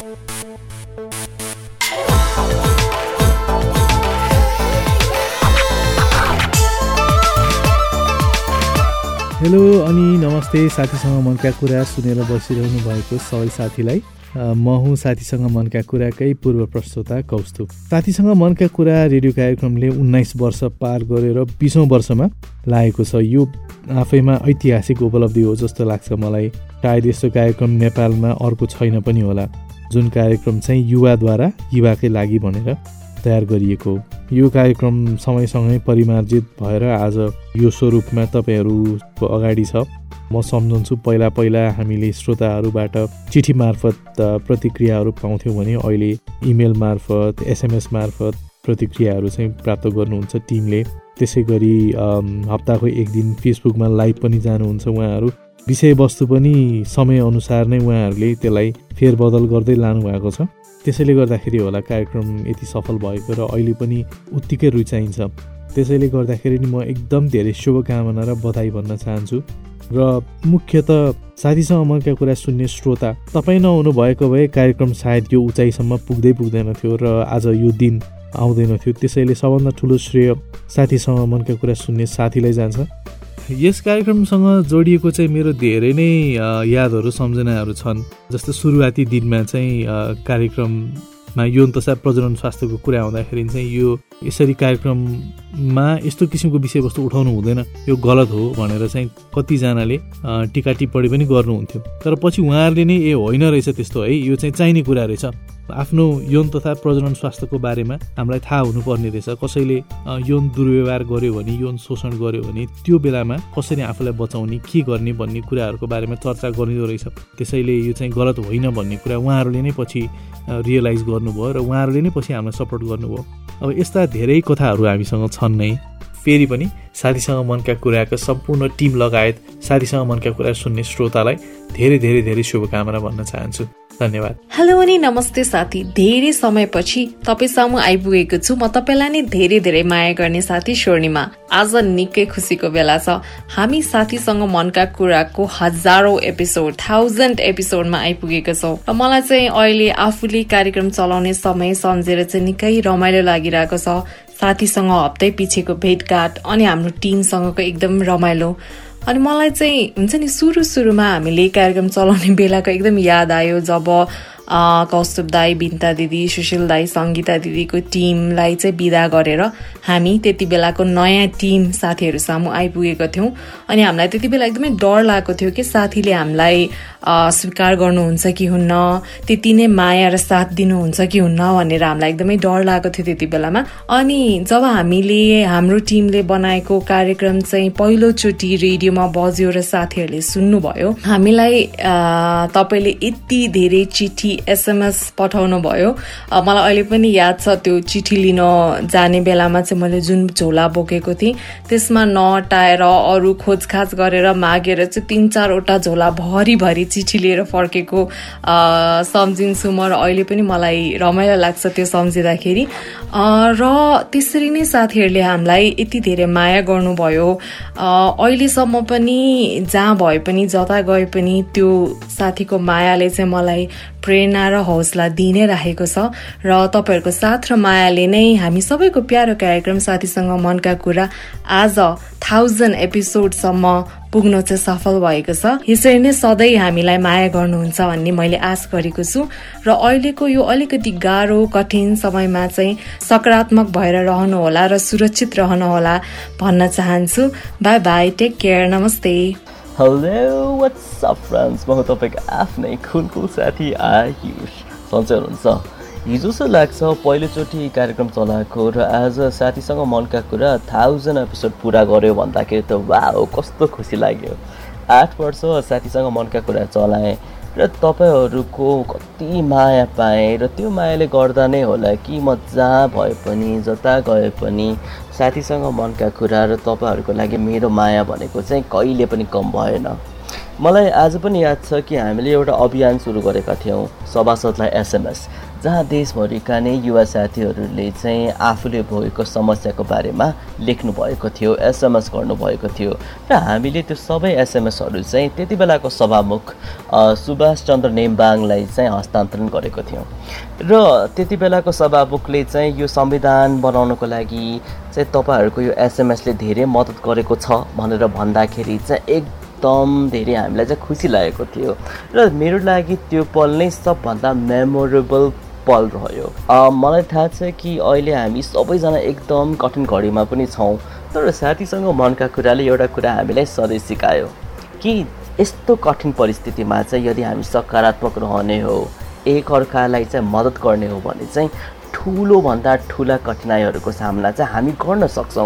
Hello अनि नमस्ते साथीसँग मनका कुरा सुनेर बसिरहनु भएको सबै साथीलाई म हुँ साथीसँग मनका कुराकै पूर्व प्रस्तोता कौस्तुभ। साथीसँग मनका कुरा रेडियो कार्यक्रमले 19 वर्ष पार गरेर 20औं वर्षमा लागेको छ। यो आफैमा ऐतिहासिक उपलब्धि हो जस्तो लाग्छ मलाई। सायद यस्तो कार्यक्रम नेपालमा अर्को छैन पनि होला, जुन कार्यक्रम चाहिँ युवाद्वारा युवाकै लागि भनेर तयार गरिएको हो। यो कार्यक्रम समयसँगै परिमार्जित भएर आज यो स्वरूपमा तपाईँहरूको अगाडि छ। म सम्झन्छु पहिला हामीले श्रोताहरूबाट चिठी मार्फत प्रतिक्रियाहरू पाउँथ्यौँ भने अहिले इमेल मार्फत SMS मार्फत प्रतिक्रियाहरू चाहिँ प्राप्त गर्नुहुन्छ टिमले। त्यसै गरी हप्ताको एक दिन फेसबुकमा लाइभ पनि जानुहुन्छ उहाँहरू। विषयवस्तु पनि समयअनुसार नै उहाँहरूले त्यसलाई फेरबदल गर्दै लानुभएको छ। त्यसैले गर्दाखेरि होला कार्यक्रम यति सफल भएको र अहिले पनि उत्तिकै रुचाइन्छ। त्यसैले गर्दाखेरि नि म एकदम धेरै शुभकामना र बधाई भन्न चाहन्छु। र मुख्यतः साथीसँग मनका कुरा सुन्ने श्रोता तपाईँ नहुनु भएको भए कार्यक्रम सायद यो उचाइसम्म पुग्दैन थियो र आज यो दिन आउँदैन थियो। त्यसैले सबभन्दा ठुलो श्रेय साथीसँग मनका कुरा सुन्ने साथीलाई जान्छ। यस कार्यक्रमसँग जोडिएको चाहिँ मेरो धेरै नै यादहरू सम्झनाहरू छन्। जस्तो सुरुवाती दिनमा चाहिँ कार्यक्रममा यौन तथा प्रजनन स्वास्थ्यको कुरा आउँदाखेरि चाहिँ यो यसरी कार्यक्रममा यस्तो किसिमको विषयवस्तु उठाउनु हुँदैन, यो गलत हो भनेर चाहिँ कतिजनाले टिका टिप्पणी पनि गर्नुहुन्थ्यो। तर पछि उहाँहरूले नै होइन रहेछ त्यस्तो है, यो चाहिँ चाहिने कुरा रहेछ। आफ्नो यौन तथा प्रजनन स्वास्थ्यको बारेमा हामीलाई थाहा हुनुपर्ने रहेछ। कसैले यौन दुर्व्यवहार गर्यो भने, यौन शोषण गर्यो भने त्यो बेलामा कसरी आफूलाई बचाउने, के गर्ने भन्ने कुराहरूको बारेमा चर्चा गरिँदो रहेछ। त्यसैले यो चाहिँ गलत होइन भन्ने कुरा उहाँहरूले नै पछि रियलाइज गर्नुभयो र उहाँहरूले नै पछि हामीलाई सपोर्ट गर्नुभयो। अब यस्ता धेरै कथाहरू हामीसँग छन् नै। फेरि पनि साथीसँग मनका कुराका सम्पूर्ण टिम लगायत साथीसँग मनका कुरा सुन्ने श्रोतालाई धेरै धेरै धेरै शुभकामना भन्न चाहन्छु। धन्यवाद। हेलो अनि नमस्ते साथी। धेरै समयपछि तपाईँ आइपुगेको छु। म तपाईँलाई नै धेरै धेरै माया गर्ने साथी स्वर्णिमा। आज निकै खुसीको बेला छ। हामी साथीसँग मनका कुराको 1000 एपिसोडमा आइपुगेको छौँ र मलाई चाहिँ अहिले आफूले कार्यक्रम चलाउने समय सम्झेर चाहिँ निकै रमाइलो लागिरहेको छ। साथीसँग हप्तै पछिको भेटघाट अनि हाम्रो टिमसँगको एकदम रमाइलो। अनि मलाई चाहिँ हुन्छ नि सुरुमा हामीले कार्यक्रम चलाउने बेलाको एकदम याद आयो जब कौस्तुभ दाई, बिन्ता दिदी, सुशील दाई, सङ्गीता दिदीको टिमलाई चाहिँ बिदा गरेर हामी त्यति बेलाको नयाँ टिम साथीहरू सामु आइपुगेको थियौँ। अनि हामीलाई त्यति बेला एकदमै डर लागेको थियो कि साथीले हामीलाई स्वीकार गर्नुहुन्छ कि हुन्न, त्यति नै माया र साथ दिनुहुन्छ कि हुन्न भनेर हामीलाई एकदमै डर लागेको थियो त्यति बेलामा। अनि जब हामीले हाम्रो टिमले बनाएको कार्यक्रम चाहिँ पहिलोचोटि रेडियोमा बज्यो र साथीहरूले सुन्नुभयो, हामीलाई तपाईँले यति धेरै चिठी SMS पठाउनु भयो। मलाई अहिले पनि याद छ त्यो चिठी लिन जाने बेलामा चाहिँ मैले जुन झोला बोकेको थिएँ त्यसमा नअटाएर अरू खोजखाज गरेर मागेर चाहिँ 3-4वटा झोला भरि चिठी लिएर फर्केको सम्झिन्छु म र अहिले पनि मलाई रमाइलो लाग्छ त्यो सम्झिँदाखेरि। र त्यसरी नै साथीहरूले हामीलाई यति धेरै माया गर्नुभयो। अहिलेसम्म पनि जहाँ भए पनि जता गए पनि त्यो साथीको मायाले चाहिँ मलाई प्रेरणा र हौसला दिइ नै राखेको छ। र तपाईँहरूको साथ र मायाले नै हामी सबैको प्यारो कार्यक्रम साथीसँग मनका कुरा आज 1000 एपिसोडसम्म पुग्न चाहिँ सफल भएको छ। यसरी नै सधैँ हामीलाई माया गर्नुहुन्छ भन्ने मैले आश गरेको छु। र अहिलेको यो अलिकति गाह्रो कठिन समयमा चाहिँ सकारात्मक भएर रहनुहोला र सुरक्षित रहनुहोला भन्न चाहन्छु। बाई बाई, टेक केयर, नमस्ते। हेलो, व्हाट्स अप फ्रेन्ड्स, म तपाईँको आफ्नै खुनको साथी आयुष। सन्चै हुनुहुन्छ? हिजो जस्तो लाग्छ पहिलोचोटि कार्यक्रम चलाएको र आज साथीसँग मनका कुरा 1000 एपिसोड पुरा गर्यो भन्दाखेरि त वाउ कस्तो खुसी लाग्यो। 8 वर्ष साथीसँग मनका कुरा चलाएँ र तपाईँहरूको कति माया पाएँ र त्यो मायाले गर्दा नै होला कि म जहाँ भए पनि जता गए पनि साथीसँग मनका कुरा र तपाईँहरूको लागि मेरो माया भनेको चाहिँ कहिले पनि कम भएन। मलाई आज पनि याद छ कि हामीले एउटा अभियान सुरु गरेका थियौँ, सभासदलाई एसएमएस, जहाँ देशभरिका नै युवा साथीहरूले चाहिँ आफूले भोगेको समस्याको बारेमा लेख्नु भएको थियो, एसएमएस गर्नुभएको थियो र हामीले त्यो सबै एसएमएसहरू चाहिँ त्यति बेलाको सभामुख सुभाष चन्द्र नेम्बाङलाई चाहिँ हस्तान्तरण गरेको थियौँ र त्यति बेलाको सभामुखले चाहिँ यो संविधान बनाउनको लागि चाहिँ तपाईँहरूको यो एसएमएसले धेरै मद्दत गरेको छ भनेर भन्दाखेरि चाहिँ एकदम धेरै हामीलाई चाहिँ खुसी लागेको थियो र मेरो लागि त्यो पल नै सबभन्दा मेमोरेबल पल रह्यो। मलाई थाहा छ कि अहिले हामी सबैजना एकदम कठिन घडीमा पनि छौँ, तर साथीसँग मनका कुराले एउटा कुरा हामीलाई सधैँ सिकायो कि यस्तो कठिन परिस्थितिमा चाहिँ यदि हामी सकारात्मक रहने हो, एकअर्कालाई चाहिँ मद्दत गर्ने हो भने चाहिँ ठुलोभन्दा ठुला कठिनाइहरूको सामना चाहिँ हामी गर्न सक्छौँ।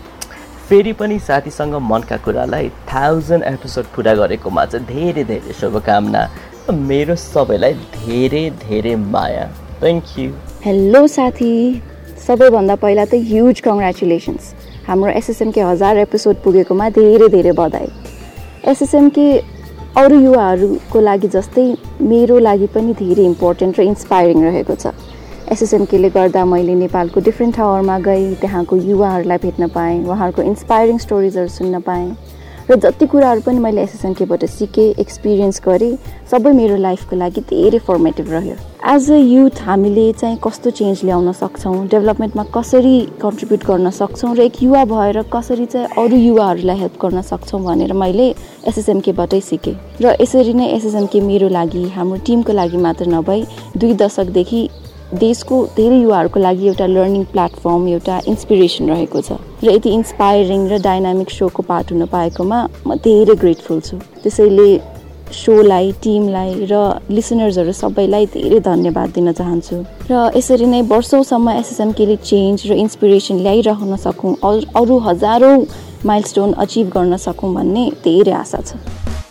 फेरि पनि साथीसँग मनका कुरालाई 1000 एपिसोड पुरा गरेकोमा चाहिँ धेरै धेरै शुभकामना, मेरो सबैलाई धेरै धेरै माया। Thank you. हेलो साथी, सबैभन्दा पहिला त ह्युज कङ्ग्रेचुलेसन्स, हाम्रो एसएसएमके 1000 एपिसोड पुगेकोमा धेरै धेरै बधाई। एसएसएमके अरू युवाहरूको लागि जस्तै मेरो लागि पनि धेरै इम्पोर्टेन्ट र इन्सपायरिङ रहेको छ। एसएसएमकेले गर्दा मैले नेपालको डिफ्रेन्ट ठाउँहरूमा गएँ, त्यहाँको युवाहरूलाई भेट्न पाएँ, उहाँहरूको इन्सपायरिङ स्टोरिजहरू सुन्न पाएँ र जति कुराहरू पनि मैले एसएसएमकेबाट सिकेँ, एक्सपिरियन्स गरेँ, सबै मेरो लाइफको लागि धेरै फर्मेटिभ रह्यो। एज अ युथ हामीले चाहिँ कस्तो चेन्ज ल्याउन सक्छौँ, डेभलपमेन्टमा कसरी कन्ट्रिब्युट गर्न सक्छौँ र एक युवा भएर कसरी चाहिँ अरू युवाहरूलाई हेल्प गर्न सक्छौँ भनेर मैले एसएसएमकेबाटै सिकेँ र यसरी नै एसएसएमके मेरो लागि, हाम्रो टिमको लागि मात्र नभई 2 दशकदेखि देशको धेरै युवाहरूको लागि एउटा लर्निङ प्लेटफर्म, एउटा इन्सपिरेसन रहेको छ र यति इन्सपायरिङ र डाइनामिक सोको पार्ट हुन पाएकोमा म धेरै ग्रेटफुल छु। त्यसैले सोलाई, टिमलाई र लिसनर्सहरू सबैलाई धेरै धन्यवाद दिन चाहन्छु र यसरी नै वर्षौँसम्म एसएसएमकेले चेन्ज र इन्सपिरेसन ल्याइरहन सकौँ, अरू हजारौँ माइलस्टोन अचिभ गर्न सकौँ भन्ने धेरै आशा छ।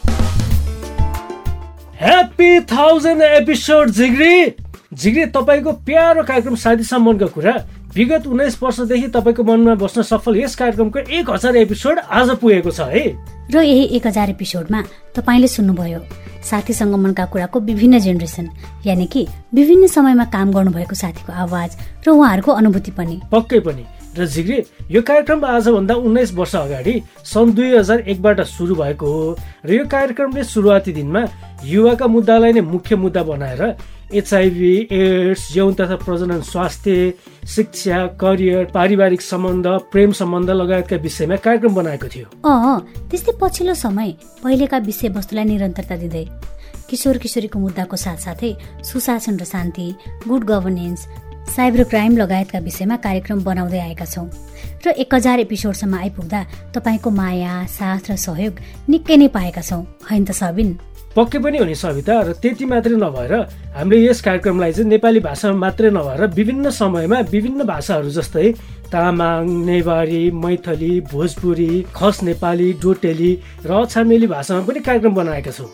ह्याप्पी 1000 एपिसोड जिग्री, तपाईँको प्यारो कार्यक्रम साथीसँग मनका कुरा विगत 19 वर्षदेखि तपाईँको मनमा बस्न सफल यस कार्यक्रमको 1000 एपिसोड आज पुगेको छ है। र यही 1000 एपिसोडमा तपाईँले सुन्नुभयो साथीसँग मनका कुराको विभिन्न जेनेरेसन, यानि कि विभिन्न समयमा काम गर्नुभएको साथीको आवाज र उहाँहरूको अनुभूति पनि। पक्कै पनि। र जिग्री, यो कार्यक्रम आजभन्दा 19 वर्ष अगाडि सन् 2001बाट सुरु भएको हो र यो कार्यक्रमले सुरुवाती दिनमा युवाका मुद्दालाई नै मुख्य मुद्दा बनाएर एचआईभी, एड्स, यौन तथा प्रजनन स्वास्थ्य, शिक्षा, करियर, पारिवारिक सम्बन्ध, प्रेम सम्बन्ध लगायतका विषयमा कार्यक्रम बनाएको थियो। त्यस्तै पछिल्लो समय पहिलेका विषयवस्तुलाई निरन्तरता दिँदै किशोर किशोरीको मुद्दाको साथसाथै सुशासन र शान्ति, गुड गभर्नेन्स, साइबर क्राइम लगायतका विषयमा कार्यक्रम बनाउँदै आएका छौँ र 1000 एपिसोडसम्म आइपुग्दा तपाईँको माया, साथ र सहयोग निकै नै पाएका छौँ, हैन त सबिन? पक्कै पनि हो नि सविता। र त्यति मात्रै नभएर हामीले यस कार्यक्रमलाई चाहिँ नेपाली भाषामा मात्रै नभएर विभिन्न समयमा विभिन्न भाषाहरू जस्तै तामाङ, नेवारी, मैथली, भोजपुरी, खस नेपाली, डोटेली र अछामेली भाषामा पनि कार्यक्रम बनाएका छौँ।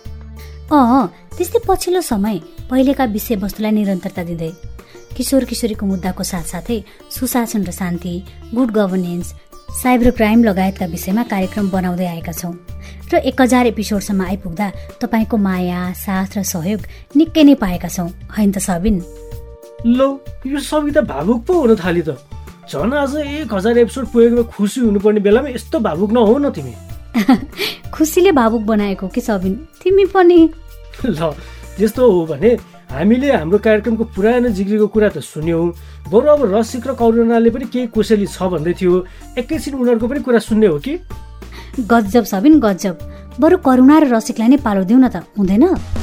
त्यस्तै पछिल्लो समय पहिलेका विषयवस्तुलाई निरन्तरता दिँदै किशोर किशोरीको मुद्दाको साथसाथै सुशासन र शान्ति, गुड गभर्नेन्स, साइबर क्राइम लगायतका विषयमा कार्यक्रम बनाउँदै आएका छौँ र 1000 एपिसोडसम्म आइपुग्दा तपाईँको माया, साथ र सहयोग निकै नै पाएका छौँ, हैन त सबिन? लो, यो सविता भावुक पो हुन थाली त। झन् आज 1000 एपिसोड पुगेको खुसी हुनुपर्ने बेलामा यस्तो भावुक नहौ न तिमी। खुसीले भावुक बनाएको कि सबिन, तिमी पनि? ल, त्यस्तो हो भने हामीले हाम्रो कार्यक्रमको पुरानो जिग्रीको कुरा त सुन्यौँ, बरु अब रसिक र करुणाले पनि केही कुशली छ भन्दै थियो, एकैछिन उनीहरूको पनि कुरा सुन्ने हो कि? गजब सबिन, गजब। बरु करुणा र रसिकलाई नै पालो दिउँ न त, हुँदैन?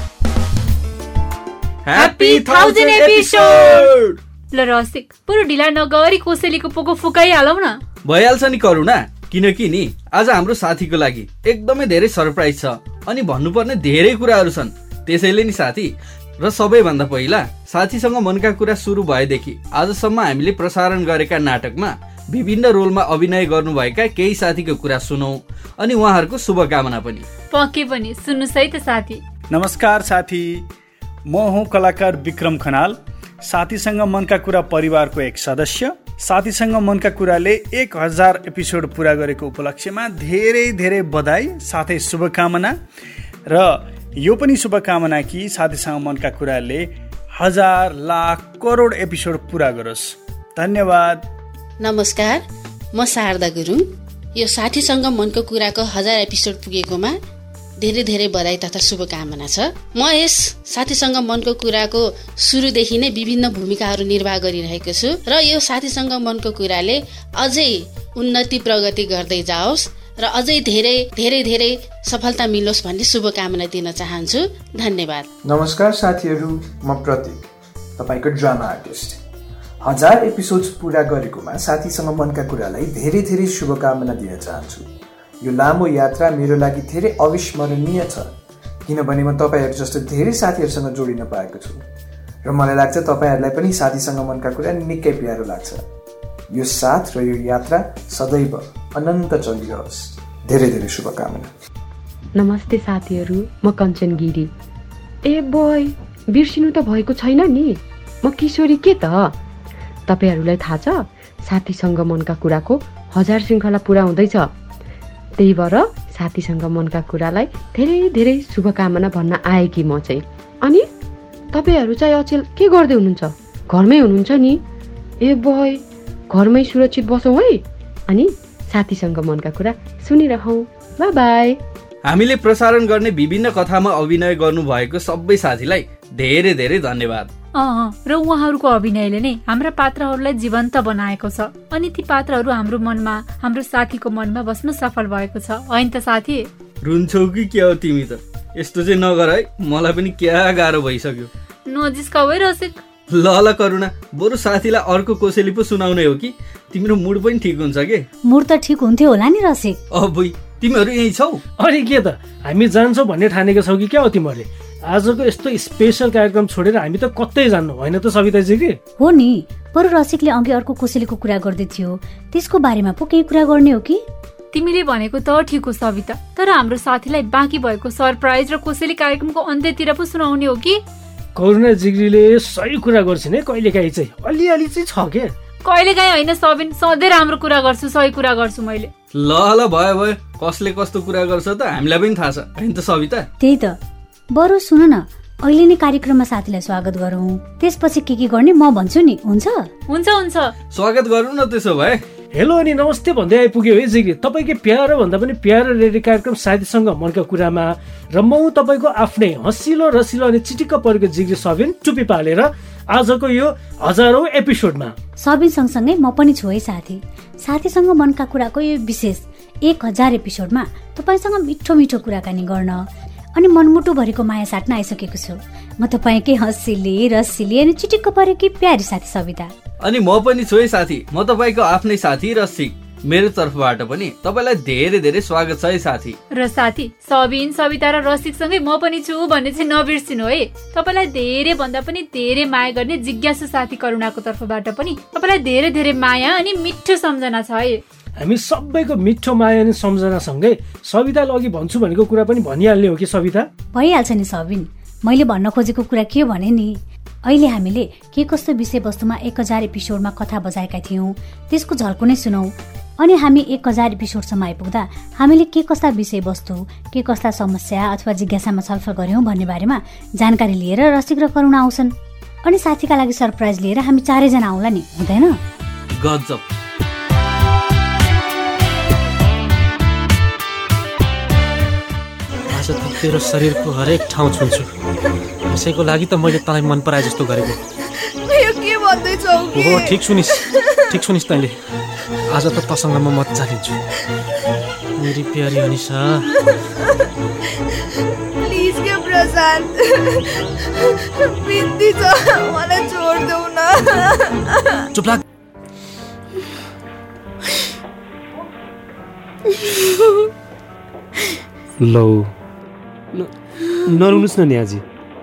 Happy 1000 episode. ल रसिक, पुरो ढिला नगरी कोसेलीको पोको फुकाइहालौ न। भइहाल्छ नि करुणा, किनकि नि आज हाम्रो साथीको लागि एकदमै धेरै सरप्राइज छ अनि भन्नुपर्ने धेरै कुराहरू छन्। त्यसैले नि साथी, र सबैभन्दा पहिला साथीसँग मनका कुरा सुरु भएदेखि आजसम्म हामीले प्रसारण गरेका नाटकमा विभिन्न रोलमा अभिनय गर्नुभएका केही साथीको कुरा सुनौ अनि उहाँहरूको शुभकामना पनि। पक्कै पनि, सुन्नुस् है त साथी। नमस्कार साथी, म हुँ कलाकार विक्रम खनाल, साथीसँग मनका कुरा परिवारको एक सदस्य। साथीसँग मनका कुराले 1000 एपिसोड पुरा गरेको उपलक्ष्यमा धेरै धेरै बधाई साथै शुभकामना। र यो पनि शुभकामना कि साथीसँग मनका कुराले 1000 लाख करोड एपिसोड पुरा गरोस्। धन्यवाद। नमस्कार, म शारदा गुरुङ। यो साथीसँग मनको कुराको 1000 एपिसोड पुगेकोमा धेरै धेरै बधाई तथा शुभकामना छ। म यस साथीसँग मनको कुराको सुरुदेखि नै विभिन्न भूमिकाहरू निर्वाह गरिरहेको छु र यो साथीसँग मनको कुराले अझै उन्नति प्रगति गर्दै जाओस् र अझै धेरै धेरै धेरै सफलता मिलोस् भन्ने शुभकामना दिन चाहन्छु। धन्यवाद। नमस्कार साथीहरू, म प्रतीक, तपाईँको ड्रामा आर्टिस्ट। 1000 एपिसोड्स पुरा गरेकोमा साथीसँग मनका कुरालाई धेरै धेरै शुभकामना दिन चाहन्छु। यो लामो यात्रा मेरो लागि धेरै अविस्मरणीय छ, किनभने म तपाईँहरू जस्तो धेरै साथीहरूसँग जोडिन पाएको छु र मलाई लाग्छ तपाईँहरूलाई पनि साथीसँग मनका कुरा निकै प्यारो लाग्छ। यो साथ र यो यात्रा सदैव अनन्त चलिरहोस्। धेरै धेरै शुभकामना। नमस्ते साथीहरू, म कञ्चन गिरी। ए बोय, बिर्सिनु त भएको छैन नि, म किशोरी के त। तपाईहरूलाई थाहा छ साथीसँग मनका कुराको 1000 श्रृङ्खला पुरा हुँदैछ। त्यही भएर साथीसँग मनका कुरालाई धेरै धेरै शुभकामना भन्न आएकी म चाहिँ। अनि तपाईँहरू चाहिँ अचेल के गर्दै हुनुहुन्छ? घरमै हुनुहुन्छ नि? ए बोय, घरमै सुरक्षित बसौँ है। अनि साथीसँग मनका कुरा सुनिरहौँ। By by. हामीले प्रसारण गर्ने विभिन्न कथामा अभिनय गर्नुभएको सबै साथीलाई धेरै धेरै धन्यवाद। र उहाँहरूको अभिनयले नै हाम्रा पात्रहरूलाई जीवन्त बनाएको छ अनि ती पात्रहरू हाम्रो मनमा, हाम्रो साथीको मनमा बस्न सफल भएको छ, होइन त साथी? रुन्छौ कि क्या हो तिमी त? यस्तो चाहिँ नगर है, मलाई पनि क्या गाह्रो भइसक्यो। नजिस्काऊ है रसिक। ल ल करुणा, बरु साथीलाई अर्को कोसेली पो सुनाउने हो कि? तिम्रो मुड पनि ठिक हुन्छ के? मुड त ठिक हुन्थ्यो होला नि रसिक। बुई, तिमीहरू यही छौ? अनि के त, हामी जान्छौ भन्ने ठानेको छौ कि क्या हो तिमीहरूले? आजको यस्तो स्पेशल कार्यक्रम छोडेर हामी त कतै जान्नु होइन त सविताजी? कि हो नि, बरु रसिकले अघि अर्को कोसेलीको कुरा गर्दै थियो, त्यसको बारेमा पो केही कुरा गर्ने हो कि? तिमीले भनेको त ठिक हो सविता, तर हाम्रो साथीलाई बाँकी भएको सरप्राइज र कोसेली कार्यक्रमको अन्त्यतिर पो सुनाउने हो कि? करुणा जिग्रीले सही कुरा गर्छिन् है, कहिलेकाहीँ चाहिँ अलिअलि चाहिँ छ के? कहिलेकाहीँ होइन सबिन, सधैँ राम्रो कुरा गर्छु, सही कुरा गर्छु मैले। ल ल भयो भयो, कसले कस्तो कुरा गर्छ त हामीलाई पनि थाहा छ, होइन त सविता? त्यही त। बरु सुन न, अहिले नै कार्यक्रममा साथीलाई स्वागत गरौँ, त्यसपछि के गर्ने म भन्छु नि। हुन्छ हुन्छ हुन्छ, स्वागत गरौँ न त्यसो भए। हेलो अनि नमस्ते भन्दै आइपुग्यो है जिग्री, तपाईँकै प्यारो भन्दा पनि प्यारो रेडियो कार्यक्रम साथीसँग मनका कुरामा। र म तपाईँको आफ्नै हँसिलो रसिलो अनि चिटिक्क परेको जिग्री सबिन टुपी पालेर आजको यो 1000औं एपिसोडमा। सबिन सँगसँगै म पनि छु है साथी। साथीसँग मनका कुराको यो विशेष 1000 एपिसोडमा तपाईँसँग मिठो मिठो कुराकानी गर्न अनि मनमुटु भरेको माया साट्न आइसकेको छु। म तपाईँकै हँसिली रसिली अनि चिटिक्क परेकी प्यारी साथी सविता। अनि म पनि छु है साथी, म तपाईँको आफ्नै साथी रसिक। मेरो तर्फबाट पनि तपाईँलाई धेरै धेरै स्वागत छ है साथी। र साथी सबिन, सविता र रसिक सँगै म पनि छु भन्ने चाहिँ नबिर्सिनु है। तपाईँलाई धेरै भन्दा पनि धेरै माया गर्ने जिज्ञासु साथी करुणाको तर्फबाट पनि तपाईँलाई धेरै धेरै माया अनि मिठो सम्झना छ है। हामी सबैको मिठो माया अनि सम्झना सँगै सविताले अघि भन्छु भनेको कुरा पनि भनिहाल्ने हो कि सविता? भइहाल्छ नि सबिन। मैले भन्न खोजेको कुरा के भने नि, अहिले हामीले के कस्तो विषयवस्तुमा 1000 एपिसोडमा कथा बजाएका थियौँ त्यसको झल्को नै सुनौ। अनि हामी 1000 एपिसोडसम्म आइपुग्दा हामीले के कस्ता विषयवस्तु, के कस्ता समस्या अथवा जिज्ञासामा छलफल गर्यौं भन्ने बारेमा जानकारी लिएर रसिक र करुणा आउँछन्। अनि साथीका लागि सरप्राइज लिएर हामी 4 जना आउँला नि, हुँदैन? गजब। आज त तेरो शरीरको हरेक ठाउँ छुन्छु, यसैको लागि त मैले तँलाई मन पराए जस्तो गरेको। के भन्दैछौ? हो, ठिक सुनिस् तैँले। आज त तसँग म मजा लिन्छु मेरी प्यारी अनिसा। प्लिज के प्रशान्त, बिन्ती छ, मलाई छोड देऊ न। चुप लाग। लौ नरुनुहोस् न न्याजी।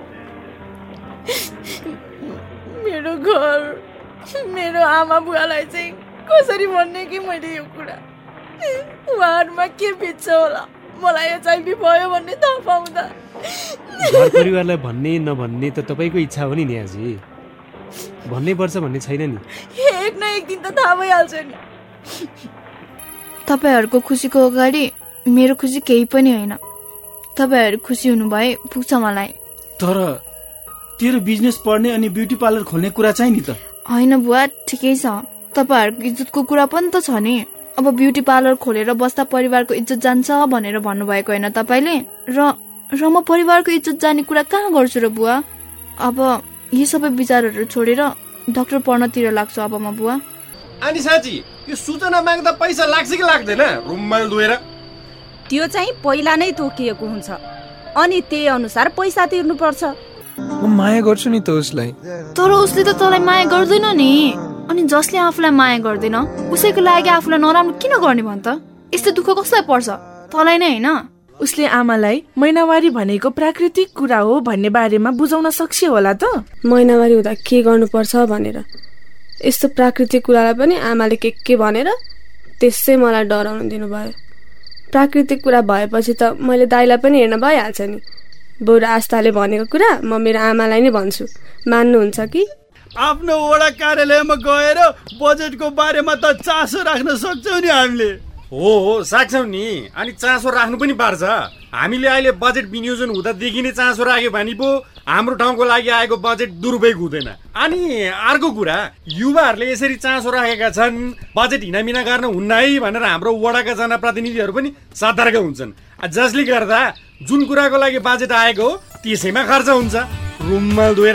मेरो घर, मेरो आमा बुवालाई चाहिँ कसरी भन्ने कि मैले यो कुरा? उहाँहरूमा के बित्छ होला मलाई एचआइभी भयो भन्ने थाहा पाउँदा? घर परिवारलाई भन्ने नभन्ने त तपाईँको इच्छा हो नि न्याजी, भन्नै पर्छ भन्ने छैन नि। एक न एक दिन त थाहा भइहाल्छ नि। तपाईँहरूको खुसीको अगाडि मेरो खुसी केही पनि होइन। तपाईँहरू खुसी हुनुभए पुग्छ मलाई। तर तेरो बिजनेस पढ्ने अनि ब्युटी पार्लर खोल्ने कुरा चाहिँ नि त। होइन बुवा, ठिकै छ। तपाईँहरूको इज्जतको कुरा पनि त छ नि। अब ब्युटी पार्लर खोलेर बस्दा परिवारको इज्जत जान्छ भनेर भन्नुभएको होइन तपाईँले? र म परिवारको इज्जत जाने कुरा कहाँ गर्छु र बुवा? अब यी सबै विचारहरू छोडेर डाक्टर पढ्नतिर लाग्छु अब म बुवा। अनि साँच्ची यो सूचना माग्दा पैसा लाग्छ कि लाग्दैन रुमाल धोएर? त्यो चाहिँ पहिला नै तोकिएको हुन्छ अनि त्यही अनुसार पैसा तिर्नुपर्छ। म माया गर्छु नि त उसलाई। तर उसले त तँलाई माया गर्दैन नि। अनि जसले आफूलाई माया गर्दैन उसैको लागि आफूलाई नराम्रो किन गर्ने भन् त? यस्तो दुःख कसलाई पर्छ? तँलाई नै होइन? उसले आमालाई महिनावारी भनेको प्राकृतिक कुरा हो भन्ने बारेमा बुझाउन सक्छ होला त। महिनावारी हुँदा के गर्नुपर्छ भनेर यस्तो प्राकृतिक कुरालाई पनि आमाले के भनेर त्यसै मलाई डराउन दिनुभयो। प्राकृतिक कुरा भएपछि त मैले दाइलाई पनि हेर्न भइहाल्छ नि। बरु आस्थाले भनेको कुरा म मेरो आमालाई नै भन्छु, मान्नुहुन्छ कि? आफ्नो वडा कार्यालयमा गएर बजेटको बारेमा त चासो राख्न सक्छौँ नि हामीले। हो सक्छौँ नि। अनि चासो राख्नु पनि पर्छ। हामीले अहिले बजेट विनियोजन हुँदादेखि नै चासो राख्यो भने पो हाम्रो ठाउँको लागि आएको बजेट दुरुपयोग हुँदैन। अनि अर्को कुरा, युवाहरूले यसरी चासो राखेका छन् बजेट हिनामिना गर्न हुन्न है भनेर हाम्रो वडाका जनप्रतिनिधिहरू पनि सतर्क हुन्छन्, जसले गर्दा जुन कुराको लागि बजेट आएको हो त्यसैमा खर्च हुन्छ रुमाल धोएर।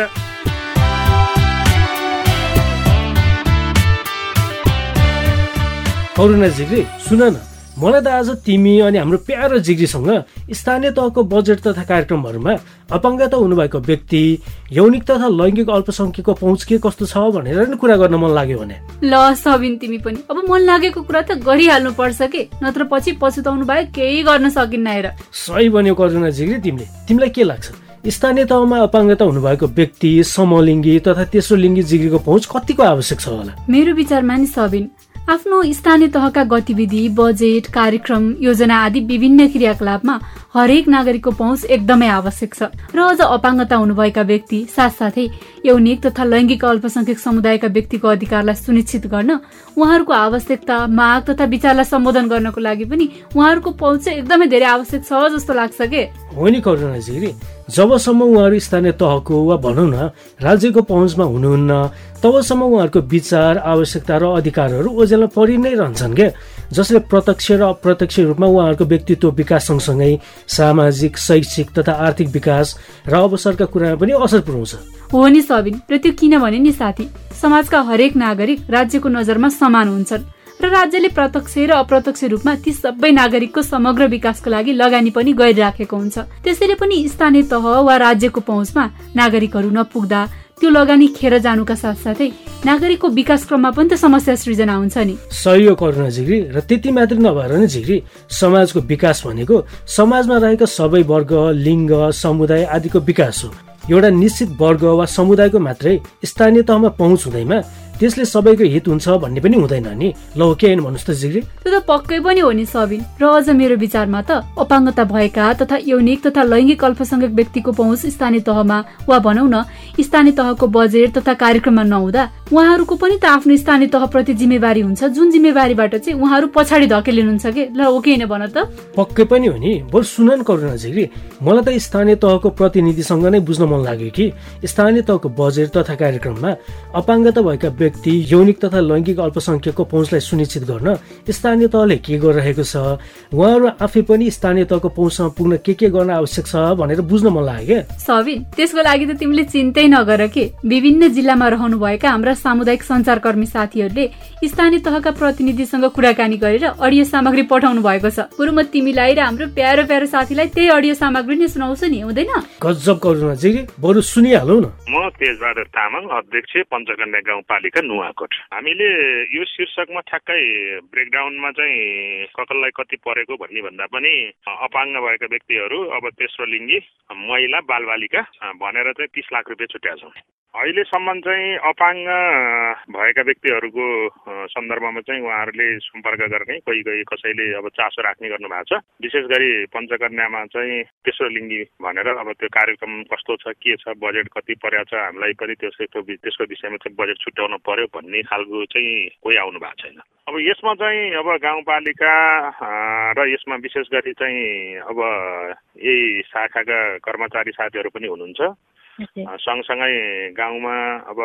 करुणा जिग्री सुन न, मलाई त आज तिमी अनि हाम्रो प्यारो जिग्रीसँग स्थानीय तहको बजेट तथा कार्यक्रमहरूमा अपाङ्गता हुनुभएको व्यक्ति, यौनिक तथा लैङ्गिक अल्पसंख्यकको पहुँच के कस्तो छ भनेर नि कुरा गर्न मन लाग्यो भने। ल सबिन, तिमी पनि अब मन लागेको कुरा त गरिहाल्नु पर्छ के, नत्र पछि पछुताउनु भए केही गर्न सकिन्न हेर। सही भन्यो करुणा जिग्री तिमीले। तिमीलाई के लाग्छ स्थानीय तहमा अपाङ्गता हुनुभएको व्यक्ति, समलिङ्गी तथा तेस्रो लिङ्गी जिग्रीको पहुँच कतिको आवश्यक छ होला? मेरो विचारमा नि सबिन, आफ्नो स्थानीय तहका गतिविधि, बजेट, कार्यक्रम, योजना आदि विभिन्न क्रियाकलापमा हरेक नागरिकको पहुँच एकदमै आवश्यक छ। र अझ अपाङ्गता हुनुभएका व्यक्ति साथसाथै यौनिक तथा लैङ्गिक अल्पसंख्यक समुदायका व्यक्तिको अधिकारलाई सुनिश्चित गर्न उहाँहरूको आवश्यकता, माग तथा विचारलाई सम्बोधन गर्नको लागि पनि उहाँहरूको पहुँच चाहिँ एकदमै धेरै आवश्यक छ जस्तो लाग्छ के। हो नि करुणा जिग्री, जबसम्म उहाँहरू स्थानीय तहको वा भनौँ न राज्यको पहुँचमा हुनुहुन्न तबसम्म उहाँहरूको विचार, आवश्यकता र अधिकारहरू ओझेलमा परि नै रहन्छन् क्या, जसले प्रत्यक्ष र अप्रत्यक्ष रूपमा उहाँहरूको व्यक्तित्व विकास सँगसँगै सामाजिक, शैक्षिक तथा आर्थिक विकास र अवसरका कुरामा पनि असर पुर्याउँछ। हो नि सबिन, र त्यो किनभने नि साथी, समाजका हरेक नागरिक राज्यको नजरमा समान हुन्छन् र राज्यले प्रत्यक्ष र अप्रत्यक्ष रूपमा ती सबै नागरिकको समग्र विकासको लागि लगानी पनि गरिराखेको हुन्छ। त्यसैले पनि स्थानीय तह वा राज्यको पहुँचमा नागरिकहरू नपुग्दा त्यो लगानी खेर जानुका साथसाथै नागरिकको विकास क्रममा पनि त समस्या सृजना हुन्छ नि। सही हो करुणा जिग्री, र त्यति मात्र नभएर नि जिग्री, समाजको विकास भनेको समाजमा रहेका सबै वर्ग, लिङ्ग, समुदाय आदिको विकास हो। एउटा निश्चित वर्ग वा समुदायको मात्रै स्थानीय तहमा पहुँच हुँदैमा त्यसले सबैको हित हुन्छ भन्ने पनि हुँदैन नि। ल के होइन भन्नुहोस् त जिग्री? त्यो त पक्कै पनि हो नि सबिन। र अझ मेरो विचारमा त अपाङ्गता भएका तथा यौनिक तथा लैङ्गिक अल्पसंख्यक व्यक्तिको पहुँच स्थानीय तहमा वा भनौँ न स्थानीय तहको बजेट तथा कार्यक्रममा नहुँदा उहाँहरूको पनि त आफ्नो स्थानीय तह प्रति जिम्मेवारी हुन्छ, जुन जिम्मेवारीबाट चाहिँ उहाँहरू पछाडि धकेलिनुहुन्छ के। ल हो कि होइन भन त? पक्कै पनि हो नि। बरु सुन न करुणा जिग्री, मलाई त स्थानीय तहको प्रतिनिधिसँग नै बुझ्न मन लाग्यो कि स्थानीय तहको बजेट तथा कार्यक्रममा अपाङ्गता भएका व्यक्ति, यौनिक तथा लैङ्गिक अल्पसंख्यकको पहुँचलाई सुनिश्चित गर्न स्थानीय तहले के गरिरहेको छ, उहाँहरू आफै पनि स्थानीय तहको पहुँचमा पुग्न के गर्न आवश्यक छ भनेर बुझ्न मन लाग्यो क्या। सबिन, त्यसको लागि त तिमीले चिन्तै नगर के। विभिन्न जिल्लामा रहनुभएका हाम्रा सामुदायिक सञ्चारकर्मी साथीहरूले स्थानीय तहका प्रतिनिधिसँग कुराकानी गरेर अडियो सामग्री पठाउनु भएको छ। बरु म तिमीलाई र हाम्रो प्यारो प्यारो साथीलाई त्यही अडियो सामग्री नै सुनाउँछु नि, हुँदैन? गजब करुणा जिग्री, बरु सुनिहालौ न। म तेजबहादुर तामाङ, अध्यक्ष पञ्चकन्या गाउँपालिका नुवाकोट। हामीले यो शीर्षकमा ठ्याक्कै ब्रेकडाउनमा चाहिँ कसलाई कति परेको भन्ने भन्दा पनि अपाङ्ग भएका व्यक्तिहरू, अब तेस्रो लिङ्गी, महिला, बालबालिका भनेर चाहिँ 30 लाख रुपियाँ छुट्याएको छौँ। अहिलेसम्म चाहिँ अपाङ्ग भएका व्यक्तिहरूको सन्दर्भमा चाहिँ उहाँहरूले सम्पर्क गर्ने कोही कसैले अब चासो राख्ने गर्नु भएको छ। विशेष गरी पञ्चकन्यामा चाहिँ तेस्रो लिङ्गी भनेर अब त्यो कार्यक्रम कस्तो छ, के छ, बजेट कति परेको छ, हामीलाई पनि त्यसको विषयमा चाहिँ बजेट छुट्याउनु पर्यो भन्ने खालको चाहिँ कोही आउनु भएको छैन। अब यसमा चाहिँ अब गाउँपालिका र यसमा विशेष गरी चाहिँ अब यही शाखाका कर्मचारी साथीहरू पनि हुनुहुन्छ। सँगसँगै गाउँमा अब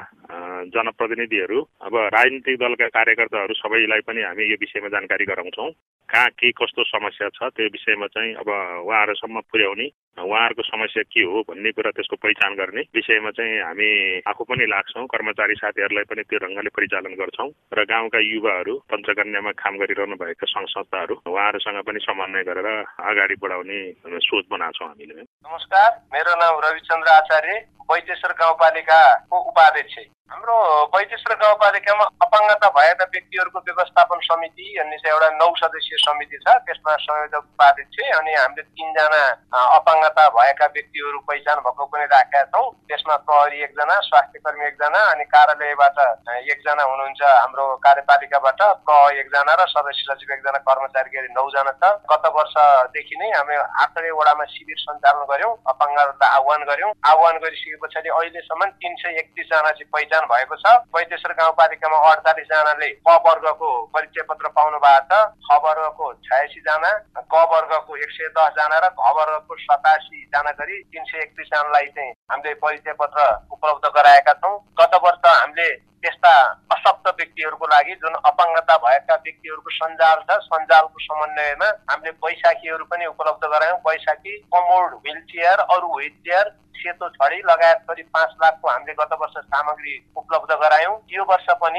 जनप्रतिनिधिहरू, अब राजनीतिक दलका कार्यकर्ताहरू सबैलाई पनि हामी यो विषयमा जानकारी गराउँछौँ। कहाँ के कस्तो समस्या छ त्यो विषयमा चाहिँ अब उहाँहरूसम्म पुर्याउने, उहाँहरूको समस्या के हो भन्ने कुरा त्यसको पहिचान गर्ने विषयमा चाहिँ हामी आफू पनि लाग्छौँ। कर्मचारी साथीहरूलाई पनि त्यो ढङ्गले परिचालन गर्छौँ र गाउँका युवाहरू, पञ्चकन्यामा काम गरिरहनु भएका सङ्घ संस्थाहरू उहाँहरूसँग पनि समन्वय गरेर अगाडि बढाउने सोच बनाएको छौँ हामीले। नमस्कार, मेरो नाम रविचन्द्र आचार्य, बैतेश्वर गाउँपालिकाको उपाध्यक्ष। हाम्रो बैतेश्वर गाउँपालिकामा अपाङ्गता भएका व्यक्तिहरूको व्यवस्थापन समिति भन्ने चाहिँ एउटा 9 सदस्यीय समिति छ। त्यसमा संयोजक उपाध्यक्ष अनि हामीले 3 जना अपाङ्गता भएका व्यक्तिहरू पहिचान भएको पनि राखेका छौँ। त्यसमा प्रहरी 1 जना, स्वास्थ्यकर्मी 1 जना अनि कार्यालयबाट 1 जना हुनुहुन्छ। हाम्रो कार्यपालिकाबाट प्रहरी 1 जना र सदस्य सचिव 1 जना, कर्मचारी गरी 9 जना छ। गत वर्षदेखि नै हामीले 8 वडामा शिविर सञ्चालन गर्यौँ, अपाङ्गहरूलाई आह्वान गर्यौँ। आह्वान गरिसके पछाडि अहिलेसम्म 331 जना चाहिँ पहिचान भएको छ। बैतेश्वर गाउँपालिकामा 48 जनाले क वर्गको परिचय पत्र पाउनु भएको छ, ख वर्गको 86 जना, ग वर्गको 110 जना र घ वर्गको 87 जना गरी 331 जनालाई चाहिँ हामीले परिचय पत्र उपलब्ध गराएका छौँ। गत वर्ष हामीले त्यस्ता अशक्त व्यक्तिहरूको लागि जुन अपाङ्गता भएका व्यक्तिहरूको सञ्जाल छ, सञ्जालको समन्वयमा हामीले बैशाखीहरू पनि उपलब्ध गरायौँ। बैशाखी, कमोड व्हील चेयर, अरू व्हील चेयर, सेतो छडी लगायत करिब 5 लाखको हामीले गत वर्ष सामग्री उपलब्ध गरायौँ। यो वर्ष पनि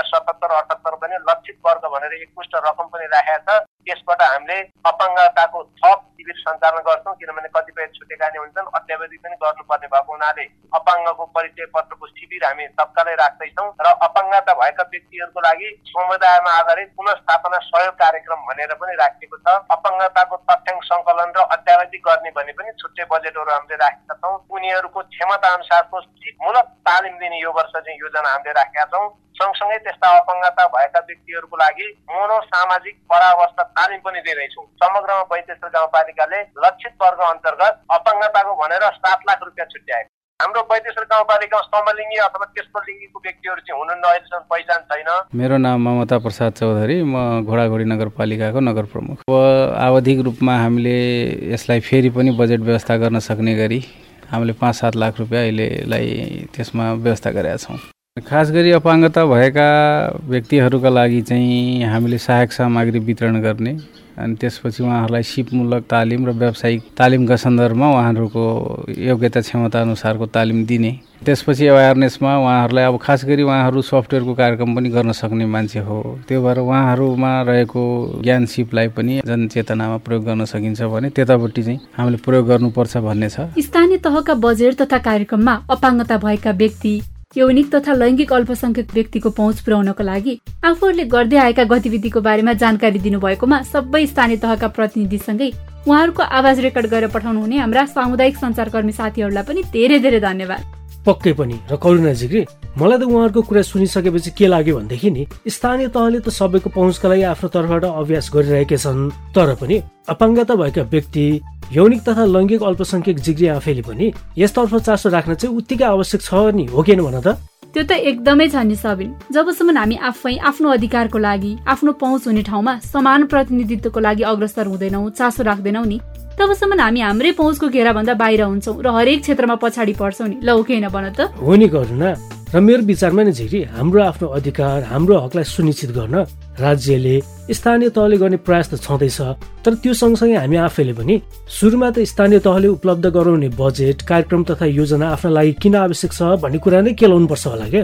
2077-78 पनि लक्षित वर्ग भनेर एकमुष्ट रकम पनि राखेका छ। त्यसबाट हामीले अपाङ्गताको थप शिविर सञ्चालन गर्छौँ, किनभने कतिपय छुटेका नि हुन्छन्, अत्यावधि पनि गर्नुपर्ने भएको हुनाले अपाङ्गको परिचय पत्रको शिविर हामी तत्कालै राख्दैछौँ र अपाङ्गता भएका व्यक्तिहरूको लागि समुदायमा आधारित पुनर्स्थापना सहयोग कार्यक्रम भनेर पनि राखिएको छ। अपाङ्गताको तथ्याङ्क सङ्कलन र अत्यावधि गर्ने भने पनि छुट्टै बजेटहरू हामीले राखेका छौँ। उनीहरूको क्षमता अनुसारको मूलक तालिम दिने यो वर्ष चाहिँ योजना हामीले राखेका छौँ। सँगसँगै त्यस्ता अपाङ्गता भएका व्यक्तिहरूको लागि मनोसामाजिक परावस्था तालिम पनि दिँदैछौँ। समग्रमा बैतेश्वर गाउँपालिकाले लक्षित वर्ग अन्तर्गत अपाङ्गताको भनेर 7 लाख रुपियाँ छुट्याएको। हाम्रो बैतेश्वर गाउँपालिकामा समलिङ्गी अथवा तेस्रो लिङ्गीको व्यक्तिहरू चाहिँ हुनुहुन्न, अहिलेसम्म पहिचान छैन। मेरो नाम ममता प्रसाद चौधरी, म घोडाघोडी नगरपालिकाको नगर प्रमुख। अब आवधिक रूपमा हामीले यसलाई फेरि पनि बजेट व्यवस्था गर्न सक्ने गरी हामीले 5-7 लाख रुपियाँ अहिलेलाई त्यसमा व्यवस्था गरेका छौँ। खास गरी अपाङ्गता भएका व्यक्तिहरूका लागि चाहिँ हामीले सहायक सामग्री वितरण गर्ने अनि त्यसपछि उहाँहरूलाई सिपमूलक तालिम र व्यावसायिक तालिमका सन्दर्भमा उहाँहरूको योग्यता क्षमता अनुसारको तालिम दिने। त्यसपछि अवेरनेसमा उहाँहरूलाई अब खास गरी उहाँहरू सफ्टवेयरको कार्यक्रम पनि गर्न सक्ने मान्छे हो, त्यो भएर उहाँहरूमा रहेको ज्ञान सिपलाई पनि जनचेतनामा प्रयोग गर्न सकिन्छ भने त्यतापट्टि चाहिँ हामीले प्रयोग गर्नुपर्छ भन्ने छ। स्थानीय तहका बजेट तथा कार्यक्रममा अपाङ्गता भएका व्यक्ति, यौनिक तथा लैङ्गिक अल्पसंख्यक व्यक्तिको पहुँच पुर्याउनको लागि आफूहरूले गर्दै आएका गतिविधिको बारेमा जानकारी दिनुभएकोमा सबै स्थानीय तहका प्रतिनिधिसँगै उहाँहरूको आवाज रेकर्ड गरेर पठाउनु हुने हाम्रा सामुदायिक सञ्चारकर्मी साथीहरूलाई पनि धेरै धेरै धन्यवाद। पक्कै पनि। र करुणा जिग्री, मलाई त उहाँहरूको कुरा सुनिसकेपछि के लाग्यो भनेदेखि नि स्थानीय तहले त सबैको पहुँचका लागि आफ्नो तर्फबाट अभ्यास गरिरहेका छन्, तर पनि अपाङ्गता भएका व्यक्ति, यौनिक तथा लैङ्गिक अल्पसंख्यक जिग्री आफैले पनि यसतर्फ चासो राख्न चाहिँ उत्तिकै आवश्यक छ नि, हो कि भन त? त्यो त एकदमै छ नि सबिन। जबसम्म हामी आफै आफ्नो अधिकारको लागि, आफ्नो पहुँच हुने ठाउँमा समान प्रतिनिधित्वको लागि अग्रसर हुँदैनौँ, चासो राख्दैनौँ नि, तबसम्म हामी हाम्रै पहुँचको घेराभन्दा बाहिर हुन्छौँ र हरेक क्षेत्रमा पछाडि पर्छौँ नि। ल हो कि भन त? हो नि करुणा। र मेरो विचारमा नि झिरी, हाम्रो आफ्नो अधिकार, हाम्रो हकलाई सुनिश्चित गर्न राज्यले, स्थानीय तहले गर्ने प्रयास त छँदैछ, तर त्यो सँगसँगै हामी आफैले पनि सुरुमा त स्थानीय तहले उपलब्ध गराउने बजेट, कार्यक्रम तथा योजना आफ्ना लागि किन आवश्यक छ भन्ने कुरा नै केलाउनु पर्छ होला क्या।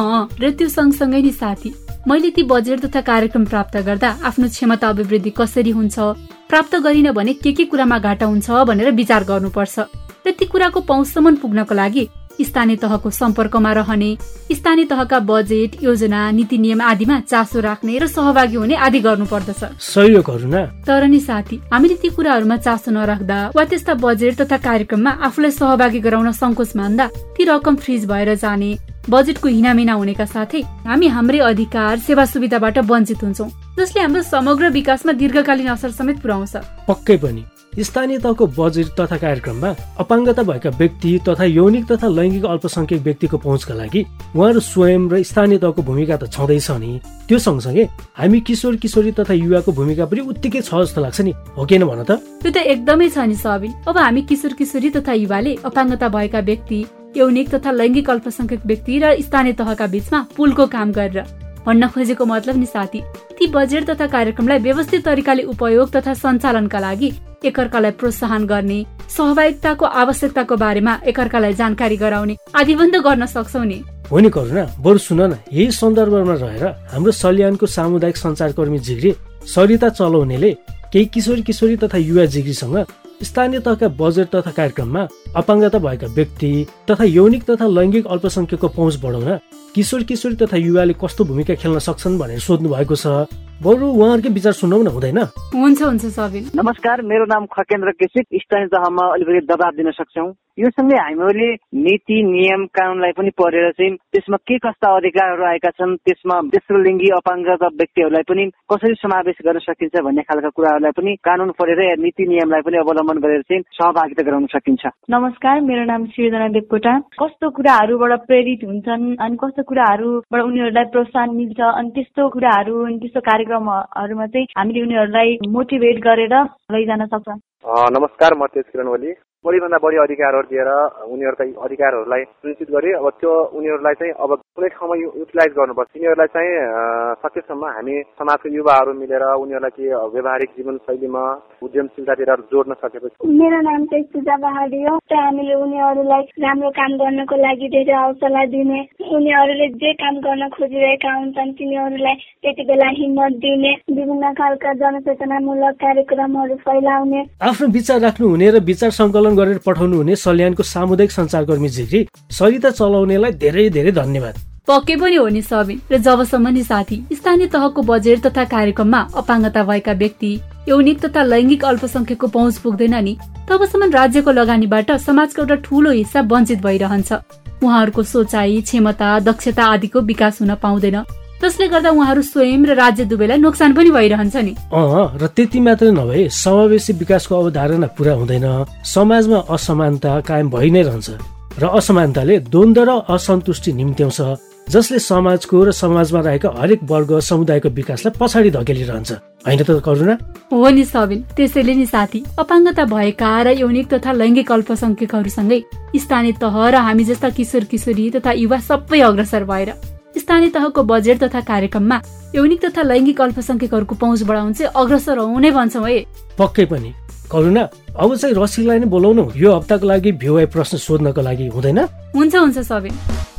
र त्यो सँगसँगै नि साथी, मैले ती बजेट तथा कार्यक्रम प्राप्त गर्दा आफ्नो क्षमता अभिवृद्धि कसरी हुन्छ, प्राप्त गरिन भने के कुरामा घाटा हुन्छ भनेर विचार गर्नुपर्छ र ती कुराको पहुँचसम्म पुग्नको लागि स्थानीय तहको सम्पर्कमा रहने, स्थानीय तहका बजेट, योजना, नीति नियम आदिमा चासो राख्ने र सहभागी हुने आदि गर्नुपर्दछ। सही हो करुणा। तर नि साथी, हामीले ती कुराहरूमा चासो नराख्दा वा त्यस्ता बजेट तथा कार्यक्रममा आफूलाई सहभागी गराउन संकोच मान्दा ती रकम फ्रिज भएर जाने, बजेटको हिनामिना हुनेका साथै हामी हाम्रै अधिकार, सेवा सुविधाबाट वञ्चित हुन्छौं, जसले हाम्रो समग्र विकासमा दीर्घकालीन असर समेत पुर्याउँछ। पक्कै पनि स्थानीय तहको बजेट तथा कार्यक्रममा अपाङ्गता भएका व्यक्ति तथा यौनिक तथा लैङ्गिक अल्पसंख्यक व्यक्तिको पहुँचका लागि उहाँहरू स्वयं र स्थानीय तहको भूमिका त छँदैछ नि, त्यो सँगसँगै हामी किशोर किशोरी तथा युवाको भूमिका पनि उत्तिकै छ जस्तो लाग्छ नि, हो किन भन त? त्यो त एकदमै छ नि सबिन। अब हामी किशोर किशोरी तथा युवाले अपाङ्गता भएका व्यक्ति, यौनिक तथा लैङ्गिक अल्पसंख्यक व्यक्ति र स्थानीय तहका बीचमा पुलको काम गरेर भन्न खोजेको मतलब नि साथी, ती बजेट तथा कार्यक्रमलाई व्यवस्थित तरिकाले उपयोग तथा सञ्चालनका लागि एकअर्कालाई प्रोत्साहन गर्ने, सहभागिताको आवश्यकताको बारेमा एकअर्कालाई जानकारी गराउने आदि बन्द गर्न सक्छौं नि। हो नि करुणा, बरु सुन न, यही सन्दर्भमा रहेर हाम्रो सल्यानको सामुदायिक सञ्चारकर्मी जिग्री सरिता चलाउनेले केही किशोर किशोरी तथा युवा जिग्रीसँग स्थानीय तहका बजेट तथा कार्यक्रममा अपाङ्गता भएका व्यक्ति तथा यौनिक तथा लैङ्गिक अल्पसंख्यकको पहुँच बढाउन किशोर किशोरी तथा युवाले कस्तो भूमिका खेल्न सक्छन् भनेर सोध्नु भएको छ। बरु उहाँहरूकै विचार सुनौ न, हुँदैन? हुन्छ हुन्छ सबिन। नमस्कार, मेरो नाम खकेन्द्र केसिक। स्थानीय तहमा अलिकति दबाब दिन सक्छौं। यो सँगै हामीले नीति नियम कानूनलाई पनि पढेर चाहिँ त्यसमा के कस्ता अधिकारहरू आएका छन्, त्यसमा तेस्रो लिङ्गी अपाङ्गता व्यक्तिहरूलाई पनि कसरी समावेश गर्न सकिन्छ भन्ने खालका कुराहरूलाई पनि कानून पढेर या नीति नियमलाई पनि अवलम्बन गरेर चाहिँ सहभागिता गराउन सकिन्छ। नमस्कार, मेरो नाम सृजना देवकोटा। कस्तो कुराहरूबाट प्रेरित हुन्छन् अनि कस्तो कुराहरूबाट उनीहरूलाई प्रोत्साहन मिल्छ अनि त्यस्तो कुराहरू अनि त्यस्तो कार्यक्रमहरूमा चाहिँ हामीले उनीहरूलाई मोटिभेट गरेर लैजान सक्छौँ। नमस्कार, म तेज किरण ओली। बढीभन्दा बढी अधिकारहरू दिएर उनीहरूका अधिकारहरूलाई सुनिश्चित गरी अब त्यो उनीहरूलाई चाहिँ अब कुनै ठाउँमा युटिलाइज गर्नुपर्छ। यिनीहरूलाई चाहिँ सकेसम्म हामी समाजको युवाहरू मिलेर उनीहरूलाई के व्यवहारिक जीवनशैलीमा उद्यमशीलतातिर जोड्न सकेपछि। मेरो नाम चाहिँ पूजा पहाडी हो। हामीले उनीहरूलाई राम्रो काम गर्नको लागि धेरै हौसला दिने, उनीहरूले जे काम गर्न खोजिरहेका हुन्छन् तिनीहरूलाई त्यति बेला हिम्मत दिने, विभिन्न खालका जनचेतनामूलक कार्यक्रमहरू फैलाउने, आफ्नो विचार राख्नु हुने र विचार संकलन गरेर पठाउनु हुने सल्यानको सामुदायिक सञ्चारकर्मी जिग्री सरिता चलाउनेलाई धेरै धेरै धन्यवाद। पक्कै पनि हो नि सबिन। र जबसम्म नि साथी स्थानीय तहको बजेट तथा कार्यक्रममा अपाङ्गता भएका व्यक्ति, यौनिक तथा लैङ्गिक अल्पसंख्यकको पहुँच पुग्दैन नि, तबसम्म राज्यको लगानीबाट समाजको एउटा ठूलो हिस्सा वञ्चित भइरहन्छ। उहाँहरूको सोचाइ, क्षमता, दक्षता आदिको विकास हुन पाउँदैन, जसले गर्दा उहाँहरू स्वयं र राज्य दुवैलाई नोक्सान पनि भइरहन्छ नि। र त्यति मात्रै नभए समावेशी विकासको अवधारणा पूरा हुँदैन, समाजमा असमानता कायम भइ नै रहन्छ र असमानताले द्वन्द्व र असन्तुष्टि निम्त्याउँछ, जसले समाजको र समाजमा रहेका हरेक वर्ग समुदायको विकासलाई पछाडि धकेलिरहन्छ, होइन त करुणा? हो नि सबिन। त्यसैले नि साथी अपाङ्गता भएका र यौनिक तथा लैङ्गिक अल्पसंख्यकहरूसँगै स्थानीय तह र हामी जस्ता किशोर किशोरी तथा युवा सबै अग्रसर भएर स्थानीय तहको बजेट तथा कार्यक्रममा यौनिक तथा लैङ्गिक अल्पसंख्यकहरूको पहुँच बढाउन चाहिँ अग्रसर हुनै भन्छौँ है। पक्कै पनि करुणा, अब चाहिँ रसिकलाई नै बोलाउनु यो हप्ताको लागि भ्युवाई प्रश्न सोध्नको लागि, हुँदैन? हुन्छ हुन्छ सबिन।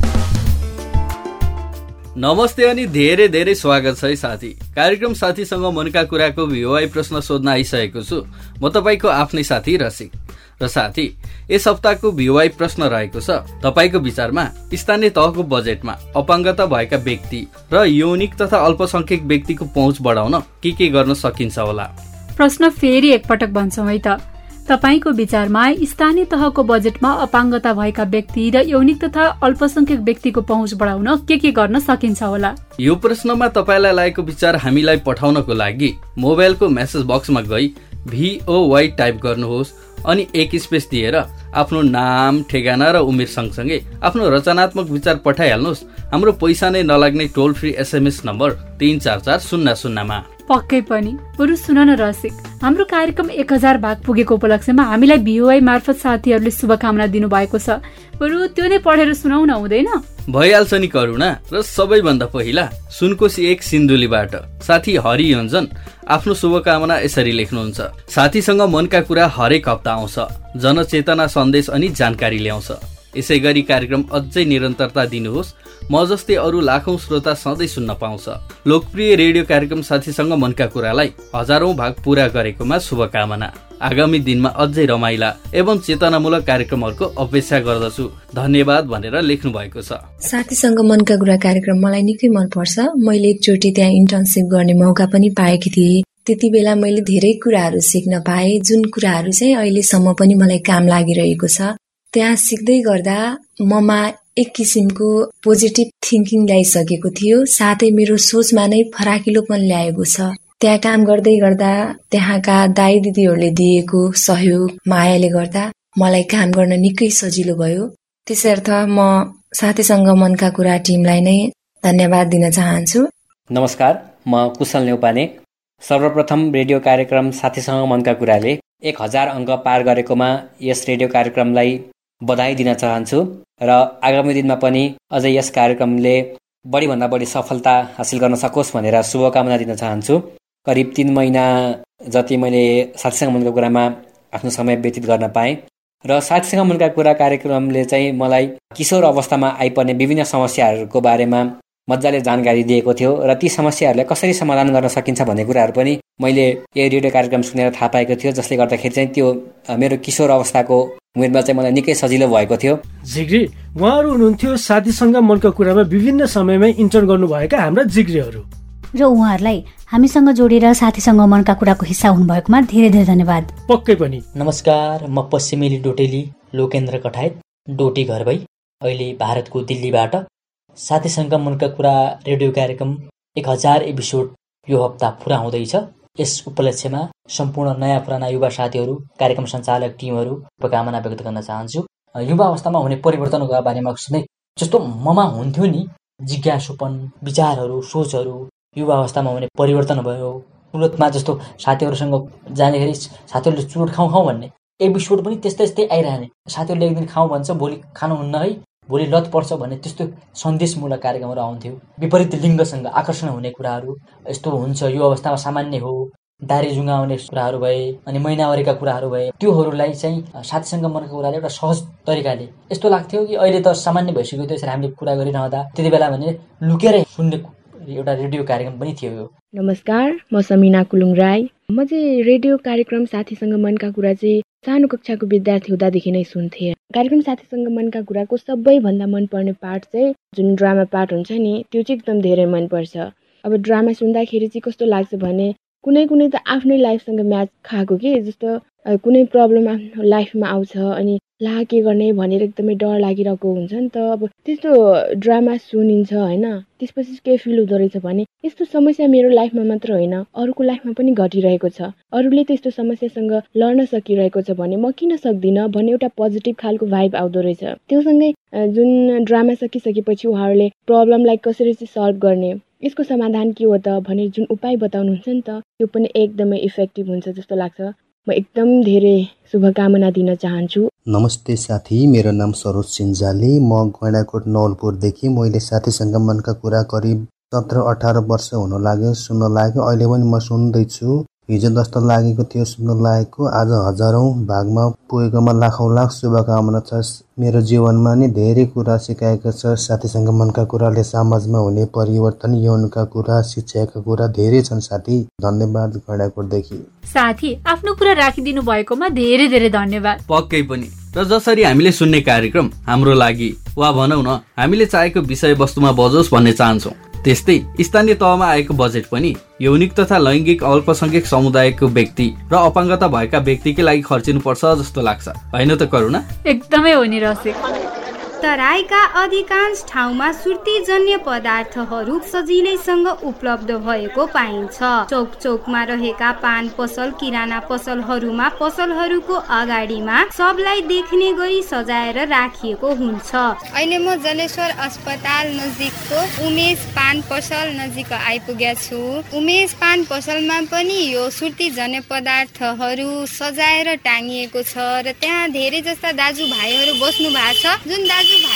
नमस्ते अनि धेरै धेरै स्वागत छ है साथी। कार्यक्रम साथीसँग मनका कुराको भ्युवाई प्रश्न सोध्न आइसकेको छु। म तपाईँको आफ्नै साथी रसिक। र साथी, यस हप्ताको भ्युवाई प्रश्न रहेको छ, तपाईँको विचारमा स्थानीय तहको बजेटमा अपाङ्गता भएका व्यक्ति र यौनिक तथा अल्पसंख्यक व्यक्तिको पहुँच बढाउन के गर्न सकिन्छ होला? प्रश्न फेरि एकपटक भन्छौँ है त। तपाईको विचारमा स्थानीय तहको बजेटमा अपाङ्गता भएका व्यक्ति र यौनिक तथा अल्पसंख्यक व्यक्तिको पहुँच बढाउन के गर्न सकिन्छ होला? यो प्रश्नमा तपाईँलाई लागेको विचार हामीलाई पठाउनको लागि मोबाइलको मेसेज बक्समा गई VOY टाइप गर्नुहोस् अनि एक स्पेस दिएर आफ्नो नाम, ठेगाना र उमेर सँगसँगै आफ्नो रचनात्मक विचार पठाइहाल्नुहोस् हाम्रो पैसा नै नलाग्ने टोल फ्री SMS नम्बर 34400 मा। पक्कै पनि। बरु सुन न रसिक, हाम्रो कार्यक्रम 1000 भाग पुगेको उपलक्ष्यमा हामीलाई VOY मार्फत साथीहरूले शुभकामना दिनुभएको छ। बरु त्यो नै पढेर सुनाउ न, हुँदैन? भइहाल्छ नि करुणा। र सबैभन्दा पहिला सुनकोशी 1 सिन्धुलीबाट साथी हरि योन्जन आफ्नो शुभकामना यसरी लेख्नुहुन्छ: साथीसँग मनका कुरा हरेक हप्ता आउँछ, जनचेतना सन्देश अनि जानकारी ल्याउँछ। यसै गरी कार्यक्रम अझै निरन्तरता दिनुहोस्, म जस्तै अरू लाखौं श्रोता सधैँ सुन्न पाउँछ। लोकप्रिय रेडियो कार्यक्रम साथीसँग मनका कुरालाई हजारौं भाग पूरा गरेकोमा शुभकामना। आगामी दिनमा अझै रमाइला एवं चेतनामूलक कार्यक्रमहरूको अपेक्षा गर्दछु, धन्यवाद भनेर लेख्नु भएको छ। साथीसँग मनका कुरा कार्यक्रम मलाई निकै मन पर्छ। मैले एकचोटि त्यहाँ इन्टर्नसिप गर्ने मौका पनि पाएकी थिएँ। त्यति बेला मैले धेरै कुराहरू सिक्न पाएँ, जुन कुराहरू चाहिँ अहिलेसम्म पनि मलाई काम लागिरहेको छ। त्यहाँ सिक्दै गर्दा ममा एक किसिमको पोजिटिभ थिङ्किङ ल्याइसकेको थियो, साथै मेरो सोचमा नै फराकिलोपन ल्याएको छ। त्यहाँ काम गर्दै गर्दा त्यहाँका दाइ दिदीहरूले दिएको सहयोग मायाले गर्दा मलाई काम गर्न निकै सजिलो भयो। त्यसर्थ म साथीसँग मनका कुरा टिमलाई नै धन्यवाद दिन चाहन्छु। नमस्कार, म कुशल नेउपाने। सर्वप्रथम रेडियो कार्यक्रम साथीसँग मनका कुराले 1000 अङ्क पार गरेकोमा यस रेडियो कार्यक्रमलाई बधाई दिन चाहन्छु र आगामी दिनमा पनि अझै यस कार्यक्रमले बढीभन्दा बढी सफलता हासिल गर्न सकोस् भनेर शुभकामना दिन चाहन्छु। करिब 3 महिना जति मैले साथीसँग मनका कुरामा आफ्नो समय व्यतीत गर्न पाएँ र साथीसँग मनका कुरा कार्यक्रमले चाहिँ मलाई किशोर अवस्थामा आइपर्ने विभिन्न समस्याहरूको बारेमा मजाले जानकारी दिएको थियो र ती समस्याहरूलाई कसरी समाधान गर्न सकिन्छ भन्ने कुराहरू पनि मैले यो रेडियो कार्यक्रम सुनेर थाहा पाएको थियो, जसले गर्दाखेरि चाहिँ त्यो मेरो किशोर अवस्थाको उमेरमा चाहिँ मलाई निकै सजिलो भएको थियो। जिग्री, उहाँहरू हुनुहुन्थ्यो साथीसँग मनका कुरामा विभिन्न समयमा इन्टर्न गर्नुभएका हाम्रा जिग्रीहरू र उहाँहरूलाई हामीसँग जोडेर साथीसँग मनका कुराको हिस्सा हुनुभएकोमा धेरै धेरै धन्यवाद। पक्कै पनि। नमस्कार, म पश्चिमेली डोटेली लोकेन्द्र कठायत, डोटी घर भई अहिले भारतको दिल्लीबाट साथीसँग मनका कुरा रेडियो कार्यक्रम 1000 एपिसोड यो हप्ता पुरा हुँदैछ। यस उपलक्ष्यमा सम्पूर्ण नयाँ पुराना युवा साथीहरू, कार्यक्रम सञ्चालक टिमहरू शुभकामना व्यक्त गर्न चाहन्छु। युवा अवस्थामा हुने परिवर्तनको बारेमा सोच्दै जस्तो ममा हुन्थ्यो नि जिज्ञासुपन, विचारहरू, सोचहरू, युवा अवस्थामा हुने परिवर्तन भयो। चुरोटमा जस्तो साथीहरूसँग जाँदाखेरि साथीहरूले चुरोट खाउँ भन्ने एपिसोड पनि त्यस्तै आइरहने। साथीहरूले एक दिन खाउँ भन्छ, भोलि खानुहुन्न है, भोलि लत पर्छ भन्ने त्यस्तो सन्देशमूलक कार्यक्रमहरू आउँथ्यो। विपरीत लिङ्गसँग आकर्षण हुने कुराहरू यस्तो हुन्छ, यो अवस्थामा सामान्य हो, दारी जुङ्गा आउने कुराहरू भए अनि महिनावारीका कुराहरू भए, त्योहरूलाई चाहिँ साथीसँग मनका कुराले एउटा सहज तरिकाले यस्तो लाग्थ्यो कि अहिले त सामान्य भइसक्यो त्यसरी हामीले कुरा गरिरहँदा, त्यति बेला भने लुकेर सुन्ने एउटा रेडियो कार्यक्रम पनि थियो यो। नमस्कार, म समिना कुलुङ राई। म चाहिँ रेडियो कार्यक्रम साथीसँग मनका कुरा चाहिँ सानो कक्षाको विद्यार्थी हुँदादेखि नै सुन्थेँ। कार्यक्रम साथीसँग मनका कुराको सबैभन्दा मनपर्ने पार्ट चाहिँ जुन ड्रामा पार्ट हुन्छ नि, त्यो चाहिँ एकदम धेरै मनपर्छ। अब ड्रामा सुन्दाखेरि चाहिँ कस्तो लाग्छ भने कुनै त आफ्नै लाइफसँग म्याच खाएको के, जस्तो कुनै प्रब्लम आफ्नो लाइफमा आउँछ अनि ला के गर्ने भनेर एकदमै डर लागिरहेको हुन्छ नि त। अब त्यस्तो ड्रामा सुनिन्छ होइन, त्यसपछि के फिल हुँदो रहेछ भने यस्तो समस्या मेरो लाइफमा मात्र होइन अरूको लाइफमा पनि घटिरहेको छ, अरूले त्यस्तो समस्यासँग लड्न सकिरहेको छ भने म किन सक्दिनँ भन्ने एउटा पोजिटिभ खालको भाइब आउँदो रहेछ। त्योसँगै जुन ड्रामा सकिसकेपछि उहाँहरूले प्रब्लमलाई कसरी चाहिँ सल्भ गर्ने, यसको समाधान के हो त भनेर जुन उपाय बताउनुहुन्छ नि त, त्यो पनि एकदमै इफेक्टिभ हुन्छ जस्तो लाग्छ। म एकदम धेरै शुभकामना दिन चाहन्छु। नमस्ते साथी, मेरो नाम सरोज सिन्जाली, म गैँडाकोट नवलपुरदेखि। मैले साथीसँग मनका कुरा करिब 17-18 वर्ष हुन लाग्यो, सुन्न लाग्यो। अहिले पनि म सुन्दैछु। हिजो जस्तो लागेको थियो सुन्न लागेको, आज हजारौं भागमा पुगेकोमा लाखौं लाख शुभकामना छ। मेरो जीवनमा नि धेरै कुरा सिकाएको छ साथीसँग मनका कुराले। समाजमा हुने परिवर्तन, यौनका कुरा, शिक्षाका कुरा धेरै छन् साथी। धन्यवाद गैँडाकोटदेखि। साथी, आफ्नो कुरा राखिदिनु भएकोमा धेरै धेरै धन्यवाद। पक्कै पनि। र जसरी हामीले सुन्ने कार्यक्रम हाम्रो लागि वा भनौँ न हामीले चाहेको विषयवस्तुमा बजोस् भन्ने चाहन्छौँ, त्यस्तै स्थानीय तहमा आएको बजेट पनि यौनिक तथा लैङ्गिक अल्पसंख्यक समुदायको व्यक्ति र अपाङ्गता भएका व्यक्तिकै लागि खर्चिनुपर्छ जस्तो लाग्छ, होइन त करुणा? एकदमै हो नि रसिक। तराईका अधिकांश ठाउँमा सुर्तीजन्य पदार्थहरू सजिलैसँग उपलब्ध भएको पाइन्छ। चौक चौकमा रहेका पान पसल, किराना पसलहरूमा पसलहरूको अगाडिमा सबलाई देख्ने गरी सजाएर राखिएको हुन्छ। अहिले म जलेश्वर अस्पताल नजिकको उमेश पान पसल नजिक आइपुगेको छु। उमेश पान पसलमा पनि यो सुर्तीजन्य पदार्थहरू सजाएर टाङ्गिएको छ र त्यहाँ धेरै जस्ता दाजुभाइहरू बस्नु भएको छ, जुन दाजुभाइ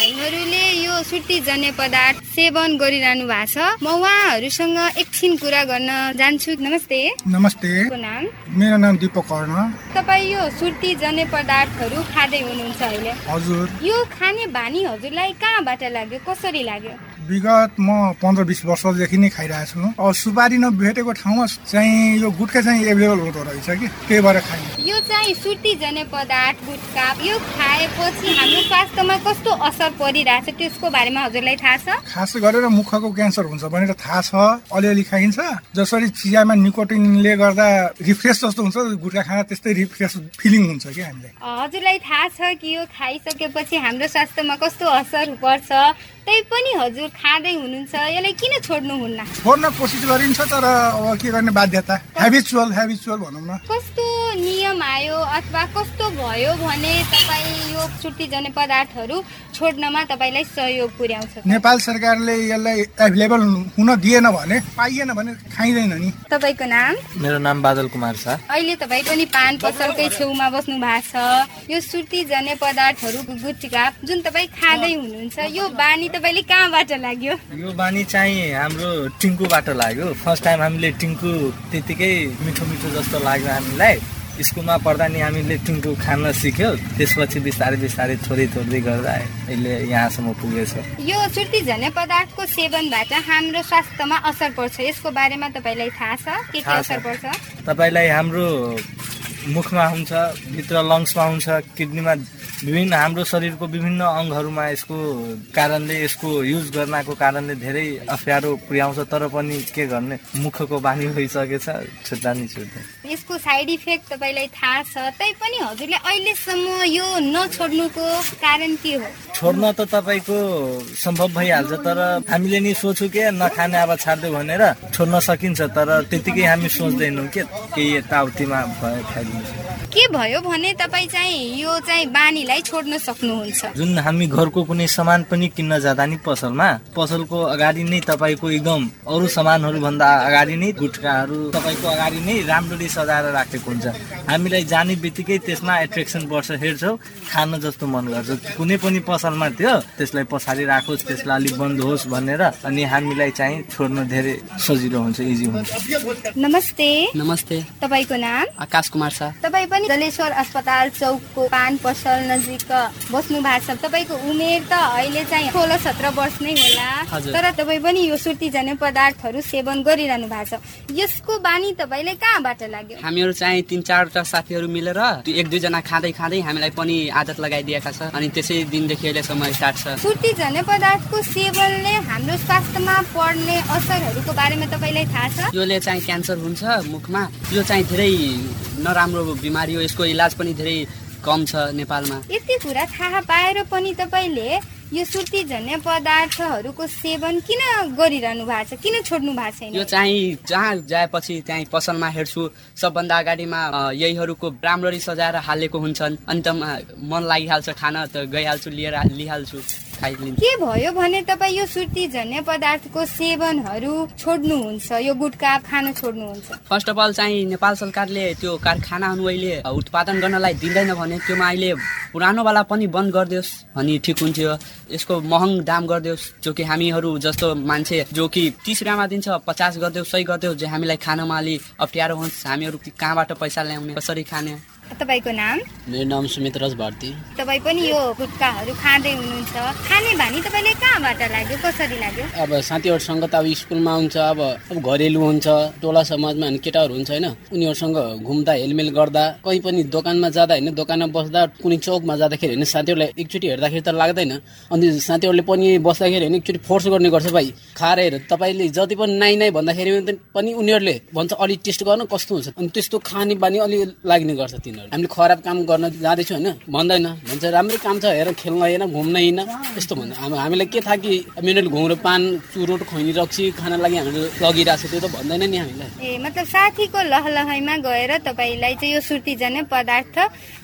भाइहरूले यो सुर्तीजन्य पदार्थ सेवन गरिरहनु भएको छ। म उहाँहरूसँग एकछिन कुरा गर्न जान्छु। नमस्ते। नमस्ते। नाम? मेरो नाम दीपक कर्ण। तपाईँ यो सुर्तीजन्य पदार्थहरू खाँदै हुनुहुन्छ अहिले? हजुर। यो खाने बानी हजुरलाई कहाँबाट लाग्यो, कसरी लाग्यो? विगत म 15-20 वर्षदेखि नै खाइरहेको छु। अब सुपारी नभेटेको ठाउँमा चाहिँ यो गुटखा चाहिँ एभाइलेबल हुँदो रहेछ कि, त्यही भएर खाएँ। यो चाहिँ सुर्तीजन्य पदार्थ गुटखा, यो खाएपछि हाम्रो स्वास्थ्यमा कस्तो असर परिरहेछ त्यसको बारेमा हजुरलाई थाहा छ? खास गरेर मुखको क्यान्सर हुन्छ भनेर थाहा छ। अलिअलि खाइन्छ। जसरी चियामा निकोटिनले गर्दा रिफ्रेस जस्तो हुन्छ, गुटखा खाँदा त्यस्तै रिफ्रेस फिलिङ हुन्छ कि हामीलाई। हजुरलाई थाहा छ कि यो खाइसकेपछि हाम्रो स्वास्थ्यमा कस्तो असर पर्छ, त्यही पनि हजुर खाँदै हुनुहुन्छ, यसलाई किन छोड्नुहुन्न? छोड्न कोसिस गरिन्छ तर अब के गर्ने, बाध्यता, हेबिचुअल भनौँ न। कस्तो नियम आयो अथवा कस्तो भयो भने तपाईँ यो सुर्तीजन्य पदार्थहरू छोड्नमा तपाईँलाई सहयोग पुर्याउँछ? नेपाल सरकारले यसलाई एभाइलेबल हुन दिएन भने, पाइएन भने खाइँदैन नि। तपाईँको नाम? मेरो नाम बादल कुमार छ। अहिले तपाईँ पनि पान पसलकै छेउमा बस्नु भएको छ। यो सुर्तीजन्य पदार्थहरूको गुटखा जुन तपाईँ खाँदै हुनुहुन्छ, यो बानी तपाईँले कहाँबाट लाग्यो? यो बानी चाहिँ हाम्रो टिङ्कुबाट लाग्यो। फर्स्ट टाइम हामीले टिङ्कु त्यतिकै मिठो मिठो जस्तो लाग्यो हामीलाई। स्कुलमा पढ्दा नि हामीले टिङ्कु खान सिक्यो, त्यसपछि बिस्तारै बिस्तारै थोरै गर्दा अहिले यहाँसम्म पुगेछ। यो सुर्तीजन्य पदार्थको सेवनबाट हाम्रो स्वास्थ्यमा असर पर्छ, यसको बारेमा तपाईँलाई थाहा छ? के असर पर्छ? तपाईँलाई हाम्रो मुखमा हुन्छ, भित्र लङ्समा हुन्छ, किडनीमा, विभिन्न हाम्रो शरीरको विभिन्न अङ्गहरूमा यसको कारणले, यसको युज गर्नको कारणले धेरै अप्ठ्यारो पुर्याउँछ। तर पनि के गर्ने, मुखको बानी भइसकेछ, छुट्टा नि छुट्दैन। यसको साइड इफेक्ट तपाईँलाई थाहा छ, तैपनि हजुरले अहिलेसम्म यो नछोड्नुको कारण के हो? छोड्न त तपाईँको सम्भव भइहाल्छ, तर हामीले नि सोच्यो के नखाने अब छाड्दै भनेर छोड्न सकिन्छ, तर त्यतिकै हामी सोच्दैनौँ के केही यताउतिमा भयो। के भयो भने तपाईँ चाहिँ यो चाहिँ बानीलाई छोड्न सक्नुहुन्छ। जुन हामी घरको कुनै सामान पनि किन्न जाँदा नि पसलको अगाडि नै तपाईँको एकदम अरू सामानहरू भन्दा अगाडि नै गुटखाहरू तपाईँको अगाडि नै राम्ररी सजाएर राखेको हुन्छ। हामीलाई जाने बित्तिकै त्यसमा एट्र्याक्सन बढ्छ, हेर्छौँ, खान जस्तो मन गर्छ। कुनै पनि पसलमा थियो त्यसलाई पछाडि राखोस्, त्यसलाई अलिक बन्द होस् भनेर, अनि हामीलाई चाहिँ छोड्न धेरै सजिलो हुन्छ, इजी हुन्छ। नमस्ते। नमस्ते। तपाईँको नाम? आकाश कुमार छ। तपाईँ पनि जलेश्वर अस्पताल चौकको पान पसल नजिक बस्नु भएको छ। तपाईँको उमेर त अहिले चाहिँ 16-17 वर्ष नै होला, तर तपाईँ पनि यो सुर्तीजन्य पदार्थहरू सेवन गरिरहनु भएको छ। यसको बानी तपाईँलाई कहाँबाट लाग्यो? हामीहरू चाहिँ 3-4 साथीहरू मिलेर 1-2 जना खाँदै हामीलाई पनि आदत लगाइदिएका छ, अनि त्यसै दिनदेखि अहिलेसम्म स्टार्ट छ। सुर्तीजन्य पदार्थको सेवनले हाम्रो स्वास्थ्यमा पर्ने असरहरूको बारेमा तपाईँलाई थाहा छ? योले चाहिँ क्यान्सर हुन्छ मुखमा, यो चाहिँ धेरै नराम्रो बिमारी हो, यसको इलाज पनि धेरै कम छ नेपालमा। यति कुरा थाहा पाएर पनि तपाईँले यो सुर्तीजन्य पदार्थहरूको सेवन किन गरिरहनु भएको छ, किन छोड्नु भएको छैन? यो चाहिँ जहाँ जाएपछि त्यहाँ पसलमा हेर्छु, सबभन्दा अगाडिमा यहीहरूको राम्ररी सजाएर हालेको हुन्छन्, अनि त मन लागिहाल्छ, खान त गइहाल्छु, लिइहाल्छु, खाइलिन्छु। के भयो भने तपाईँ यो सुर्तीजन्य पदार्थको सेवनहरू छोड्नुहुन्छ, यो गुटखा खान छोड्नुहुन्छ? फर्स्ट अफ अल चाहिँ नेपाल सरकारले त्यो कारखानाहरू अहिले उत्पादन गर्नलाई दिँदैन भने त्योमा अहिले पुरानोवाला पनि बन्द गरिदियोस् भने ठिक हुन्थ्यो। यसको महँग दाम गरिदियोस्, जो कि हामीहरू जस्तो मान्छे जो कि 30 रुपियाँमा दिन्छ 50 गरिदियोस्, 100 गरिदियोस्, जो हामीलाई खानमा अलि अप्ठ्यारो हुन्छ, हामीहरू कहाँबाट पैसा ल्याउने, कसरी खाने? तपाईँको नाम? मेरो नाम सुमित राज भारती। तपाईँ पनि यो गुटखाहरू खाँदै हुनुहुन्छ, खाने बानी तपाईँले कहाँबाट लाग्यो, कसरी लाग्यो? अब साथीहरूसँग त अब स्कुलमा हुन्छ, अब घरेलु हुन्छ, टोला समाजमा अनि केटाहरू हुन्छ होइन, उनीहरूसँग घुम्दा हेलमेल गर्दा, कहीँ पनि दोकानमा जाँदा होइन, दोकानमा बस्दा, कुनै चौकमा जाँदाखेरि होइन, साथीहरूलाई एकचोटि हेर्दाखेरि त लाग्दैन, अनि साथीहरूले पनि बस्दाखेरि होइन एकचोटि फोर्स गर्ने गर्छ, भाइ खाएर हेर, तपाईँले जति पनि नाइ भन्दाखेरि पनि उनीहरूले भन्छ अलि टेस्ट गर्न कस्तो हुन्छ, अनि त्यस्तो खाने बानी अलि लाग्ने गर्छ। हामीले खराब काम गर्न जाँदैछौँ होइन, भन्दैन, भन्छ राम्रै काम छ, हेर खेल्न होइन, घुम्न होइन, यस्तो भन्छ। हामीलाई के थाहा कि उनीहरूले घुमेर पान चुरोट खैनी रक्सी खान लागि हामीले लगिरहेको छ, त्यो त भन्दैन नि हामीलाई। मतलब साथीको लहलहैमा गएर तपाईँलाई चाहिँ यो सुर्तीजन्य पदार्थ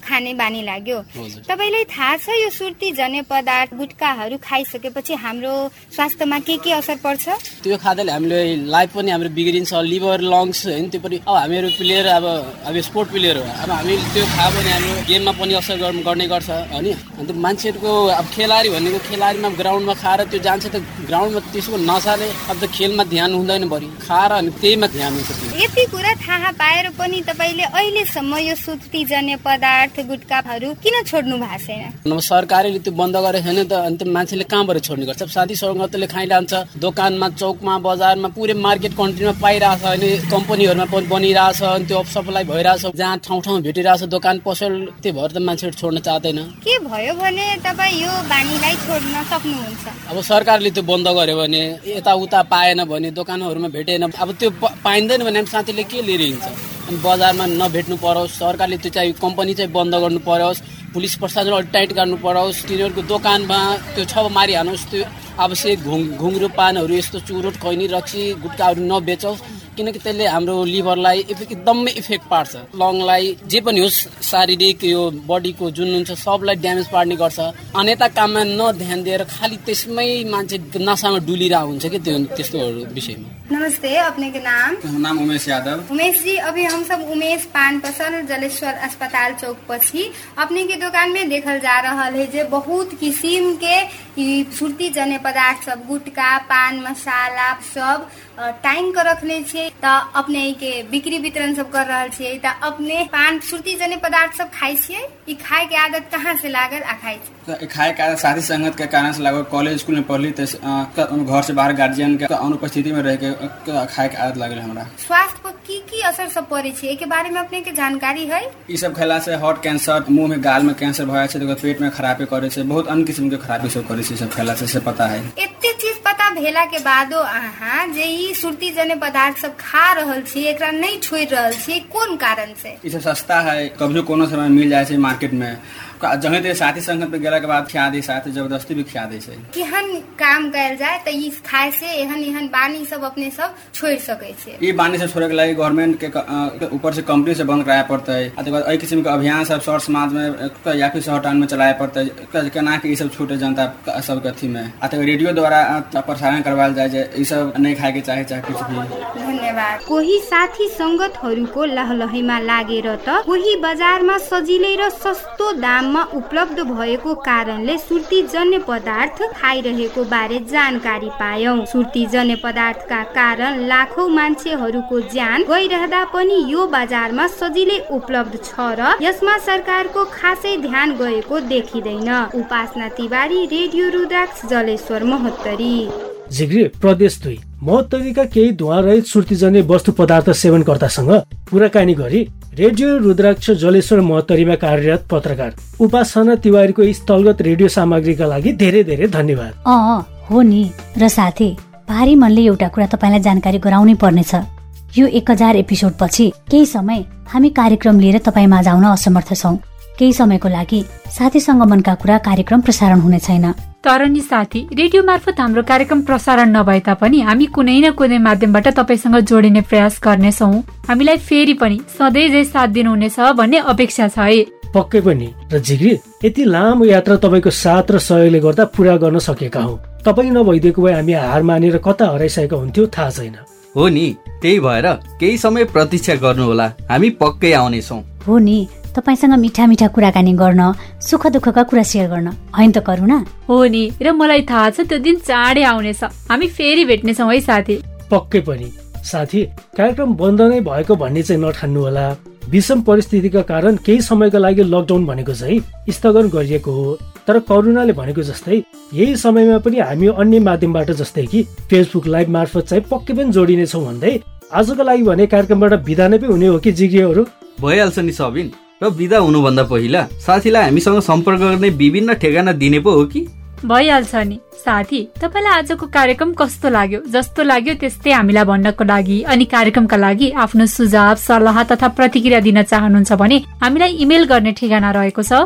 खाने बानी लाग्यो। तपाईलाई थाहा छ यो सुर्ती जन्य पदार्थ गुटखाहरू खाइसकेपछि हाम्रो स्वास्थ्यमा के असर पर्छ? त्यो खाँदाले हामीले लाइफ पनि हाम्रो बिग्रिन्छ, लिभर लङ्स हैन, त्यो पनि अब हामीहरू प्लेयर अब स्पोर्ट प्लेयर हो, अब हामी त्यो खायो भने हाम्रो गेममा पनि असर गर्ने गर्छ हैन। अन्त मान्छेहरुको अब खेलाडी भनेको खेलाडीमा ग्राउन्डमा खाएर त्यो जान्छ त ग्राउन्डमा त्यसको नसाले अब त खेलमा ध्यान हुँदैन, बढी खाएर अनि त्यहीमा ध्यान हुन्छ। यति कुरा थाहा पाएर पनि तपाईले अहिलेसम्म यो सुर्तीजन्य पदार्थ गुटखाहरू किन छोड्नु भएको छैन? अब सरकारले त्यो बन्द गरे छैन त अन्त मान्छेले कहाँबाट छोड्ने गर्छ? साथी सङ्गतले खाइरहन्छ, दोकानमा चौकमा बजारमा पुरै मार्केट कन्ट्रीमा पाइरहेछ, अनि कम्पनीहरूमा पनि बनिरहेछ, अनि त्यो सप्लाई भइरहेछ, जहाँ ठाउँ ठाउँ भेटिरहेछ दोकान पसल, त्यो भएर त मान्छेहरू छोड्न चाहदैन। के भयो भने तपाईँ यो बानीलाई छोड्न सक्नुहुन्छ? अब सरकारले त्यो बन्द गर्यो भने, यताउता पाएन भने, दोकानहरूमा भेटेन, अब त्यो पाइँदैन भने साथीले के लिएर हिँड्छ? अनि बजारमा नभेट्नु परोस्, सरकारले त्यो चाहिँ कम्पनी चाहिँ बन्द गर्नु परोस्, पुलिस प्रशासन अलि टाइट गर्नु परोस्, तिनीहरूको दोकानमा त्यो छापा मारिहाल्नुहोस्, त्यो आवश्यक घुङ्रो पानहरू यस्तो चुरोट खैनी रक्सी गुटखाहरू नबेचोस्, किनकि त्यसले हाम्रो लिभरलाई एकदमै इफेक्ट पार्छ, लङलाई जे पनि होस् शारीरिक यो बडीको जुन हुन्छ सबलाई ड्यामेज पार्ने गर्छ। अन्यथा काममा नध्यान दिएर खालि त्यसमै मान्छे नशामा डुलिरहेको हुन्छ कि त्यो त्यस्तोहरू विषयमा। नमस्ते, अपने के नाम? उमेश यादव। उमेश जी, अभी हम सब उमेश पान पसल जलेश्वर अस्पताल चौक पछि अपने के दुकान में देखल जा रहा है जे बहुत किस्म के सुर्ती जन्य पदार्थ सब गुटखा पान मसाला सब टाइम कर रखने छे, त अपने के बिक्री वितरण सब कर रहल छे, त अपने पान सुर्ती जन्य पदार्थ सब खाई छिए? ई खाए के आदत कहाँ से लागल आ खाई छे? खाए के आदत साथी संगत के कारण से लागल। कॉलेज स्कूल में पढ़ली त घर से बाहर गार्जियन के अनुपस्थिति में रह के खाए के आदत लागल हमरा। स्वास्थ्य पर की असर सब पड़े छे, के बारे में अपने के जानकारी है? ई सब खैला से हार्ट कैंसर, मुंह में गाल में कैंसर भए छे, त पेट में खराबी करे छे, बहुत अन्य किस्म के खराबी सब करे छे सब खैला से पता है। एते चीज पता भेला के बादो अहाँ जे ई सुर्ती जन्य पदार्थ सब खा रहल छी, एकरा नहीं छोड़ रहल छी, कोन कारण से? ई सब सस्ता है, कभी कोनो समय मिल जाए छे मार्केट में, जहाँ ते साथी संगत पे गेला के बाद खिया दे, साथ जबरदस्ती भी खिया दे छे। केहन काम कैल जाए त ई खाए से एहन बानी सब अपने सब छोड़ सके छे? ई बानी से छोड़े के लागि गवर्नमेंट के ऊपर से कंपनी से बंद कराया पड़ता है। अतः बाद एहि किस्म के अभियान सब शहर समाज में या फिर शहर टाउन में चलाया पड़ता है, केना के ई सब छूटे जनता सब के अथी में। अतः रेडियो द्वारा प्रसारण करवाल जाए जे ई सब नहीं खाए के चाहे कुछ भी। धन्यवाद। कोही साथी संगतहरूको लहलहीमा लागेर त कोही बजारमा सजिलै र सस्तो दाममा उपलब्ध भएको कारणले सुर्तीजन्य पदार्थ खाइरहेको बारे जानकारी पायौं। सुर्तीजन्य पदार्थका कारण लाखौं मान्छेहरूको ज्यान गइरहँदा पनि यो बजारमा सजिलै उपलब्ध छ र यसमा सरकारको खासै ध्यान गएको देखिँदैन। उपासना तिवारी, रेडियो रुद्राक्ष, जलेश्वर, महोत्तरी। जिग्री प्रदेश 2 महोत्तरीका केही धुवा रहित सुर्तीजन्य वस्तु पदार्थ सेवनकर्तासँग कुराकानी गरी रेडियो रुद्राक्ष जलेश्वर महोत्तरीमा कार्यरत पत्रकार उपासना तिवारीको स्थलगत रेडियो सामग्रीका लागि धेरै धेरै धन्यवाद। हो नि, र साथी भारी मनले एउटा कुरा तपाईलाई जानकारी गराउनै पर्नेछ। यो 1000 एपिसोड पछि केही समय हामी कार्यक्रम लिएर तपाईमा आउन असमर्थ छौं। केही समयको लागि साथीसँग मनका कुरा कार्यक्रम प्रसारण हुने छैन। तर नि साथी, रेडियो मार्फत हाम्रो कार्यक्रम प्रसारण नभए तापनि हामी कुनै न कुनै माध्यमबाट तपाईसँग जोडिने प्रयास गर्नेछौं। हामीलाई फेरि पनि सधैँ जै साथ दिनुहुनेछ भन्ने अपेक्षा छ है। पक्कै पनि। र जिग्री, यति लामो यात्रा तपाईको साथ र सहयोगले गर्दा पूरा गर्न सकेका हौं। तपाई नभइदिएको भए हामी हार मानेर कता हराइसकेका हुन्थ्यो थाहा छैन। हो नि, त्यही भएर केही समय प्रतीक्षा गर्नुहोला, हामी पक्कै आउनेछौं। हो नि, तपाईसँग मिठा मिठा कुराकानी गर्न, सुख दुःखका कुरा शेयर गर्न, हैन त करुणा? हो नि, र मलाई थाहा छ त्यो दिन चाँडै आउनेछ। हामी फेरि भेट्नेछौँ है साथी। पक्कै पनि। साथी, कार्यक्रम बन्द नै भएको भन्ने चाहिँ नठान्नु होला। विषम परिस्थितिका कारण केही समयका लागि लकडाउन भनेको चाहिँ स्थगन गरिएको हो। तर करुणाले भनेको जस्तै यही समयमा पनि हामी अन्य माध्यमबाट जस्तै कि फेसबुक लाइभ मार्फत चाहिँ पक्कै पनि जोडिनेछौँ भन्दै आजको लागि भने कार्यक्रमबाट बिदा नै हुने हो कि जिग्रीहरू? भइहाल्छ नि सबिन। र बिदा हुनुभन्दा पहिला साथीलाई हामीसँग सम्पर्क गर्ने विभिन्न ठेगाना दिने पो हो कि? भइहाल्छ नि साथी। तपाईलाई आजको कार्यक्रम कस्तो लाग्यो? जस्तो लाग्यो त्यस्तै हामीलाई भन्नको लागि अनि कार्यक्रमका लागि आफ्नो सुझाव सल्लाह तथा प्रतिक्रिया दिन चाहनुहुन्छ भने हामीलाई इमेल गर्ने ठेगाना रहेको छ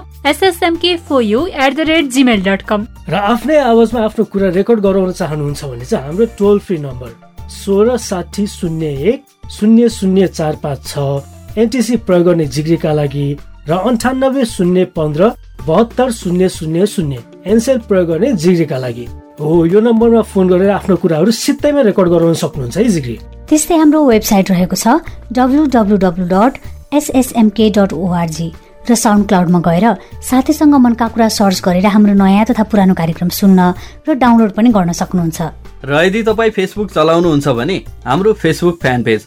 ssmk4u@gmail.com। र आफ्नै आवाजमा आफ्नो कुरा रेकर्ड गराउन चाहनुहुन्छ भने चाहिँ हाम्रो टोल फ्री नम्बर 1660010045 छ। एनटिसी प्रयोग गर्ने जिग्रीका लागि र र 98 एनसेल प्रयोग गर्ने जिग्रीका लागि हो। यो नम्बरमा फोन गरेर आफ्नो कुराहरू सित्तैमा रेकर्ड गराउन सक्नुहुन्छ है जिग्री। त्यस्तै हाम्रो वेबसाइट रहेको छ www.ssmk.org र साउन्ड क्लाउडमा गएर साथीसँग मनका कुरा सर्च गरेर हाम्रो नयाँ तथा पुरानो कार्यक्रम सुन्न र डाउनलोड पनि गर्न सक्नुहुन्छ। र यदि तपाईँ फेसबुक चलाउनुहुन्छ भने हाम्रो फेसबुक फ्यान पेज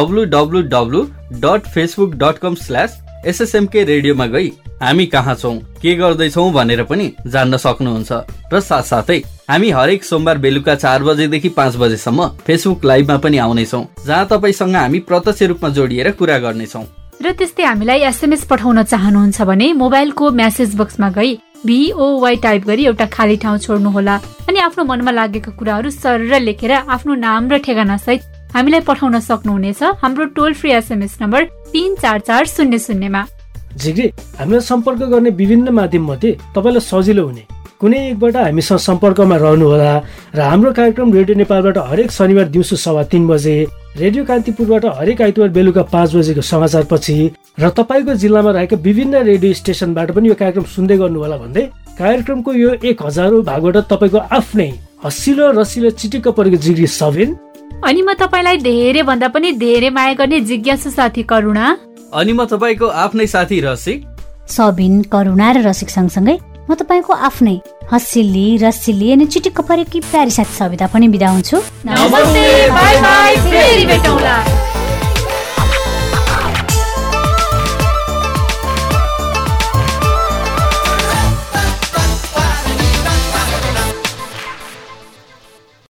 www.facebook.com/ssmk रेडियोमा गई हामी कहाँ छौँ, के गर्दैछौँ भनेर पनि जान्न सक्नुहुन्छ। र साथसाथै हामी हरेक सोमबार बेलुका 4 बजेदेखि 5 बजेसम्म फेसबुक लाइभमा पनि आउनेछौँ, जहाँ तपाईँसँग हामी प्रत्यक्ष रूपमा जोडिएर कुरा गर्नेछौँ। र त्यस्तै हामीलाई एसएमएस पठाउन चाहनुहुन्छ भने मोबाइलको मेसेज बक्समा गई VOY टाइप गरी एउटा खाली ठाउँ छोड्नुहोला अनि आफ्नो मनमा लागेका कुराहरू सरर लेखेर आफ्नो नाम र ठेगाना सहित हामीलाई पठाउन सक्नुहुनेछ हाम्रो टोल फ्री एसएमएस नम्बर 34400 मा। जिग्री, हामीलाई सम्पर्क गर्ने विभिन्न माध्यम मध्ये तपाईलाई सजिलो हुने कुनै एकबाट हामीसँग सम्पर्कमा रहनुहोला र हाम्रो कार्यक्रम रेडियो नेपालबाट हरेक शनिबार दिउँसो 3:15 बजे, रेडियो कान्तिपुरबाट हरेक आइतबार बेलुका 5 बजेको समाचारपछि र तपाईँको जिल्लामा रहेका विभिन्न रेडियो स्टेशनबाट पनि यो कार्यक्रम सुन्दै गर्नुहोला भन्दै कार्यक्रमको यो 1000औं भागबाट तपाईँको आफ्नै हसिलो रसिलो चिटिक्क परेको जिग्री सबिन अनि म तपाईँलाई धेरै भन्दा पनि धेरै माया गर्ने जिज्ञासु साथी करुणा अनि म तपाईँको आफ्नै साथी रसिक सबिन, करुणा र रसिक सँगसँगै म तपाईँको आफ्नै हसिली रसिली अनि चिटिक्क परेकी प्यारी साथी सविता पनि बिदा हुन्छु। नमस्ते, बाइ बाइ, फेरि भेटौँला।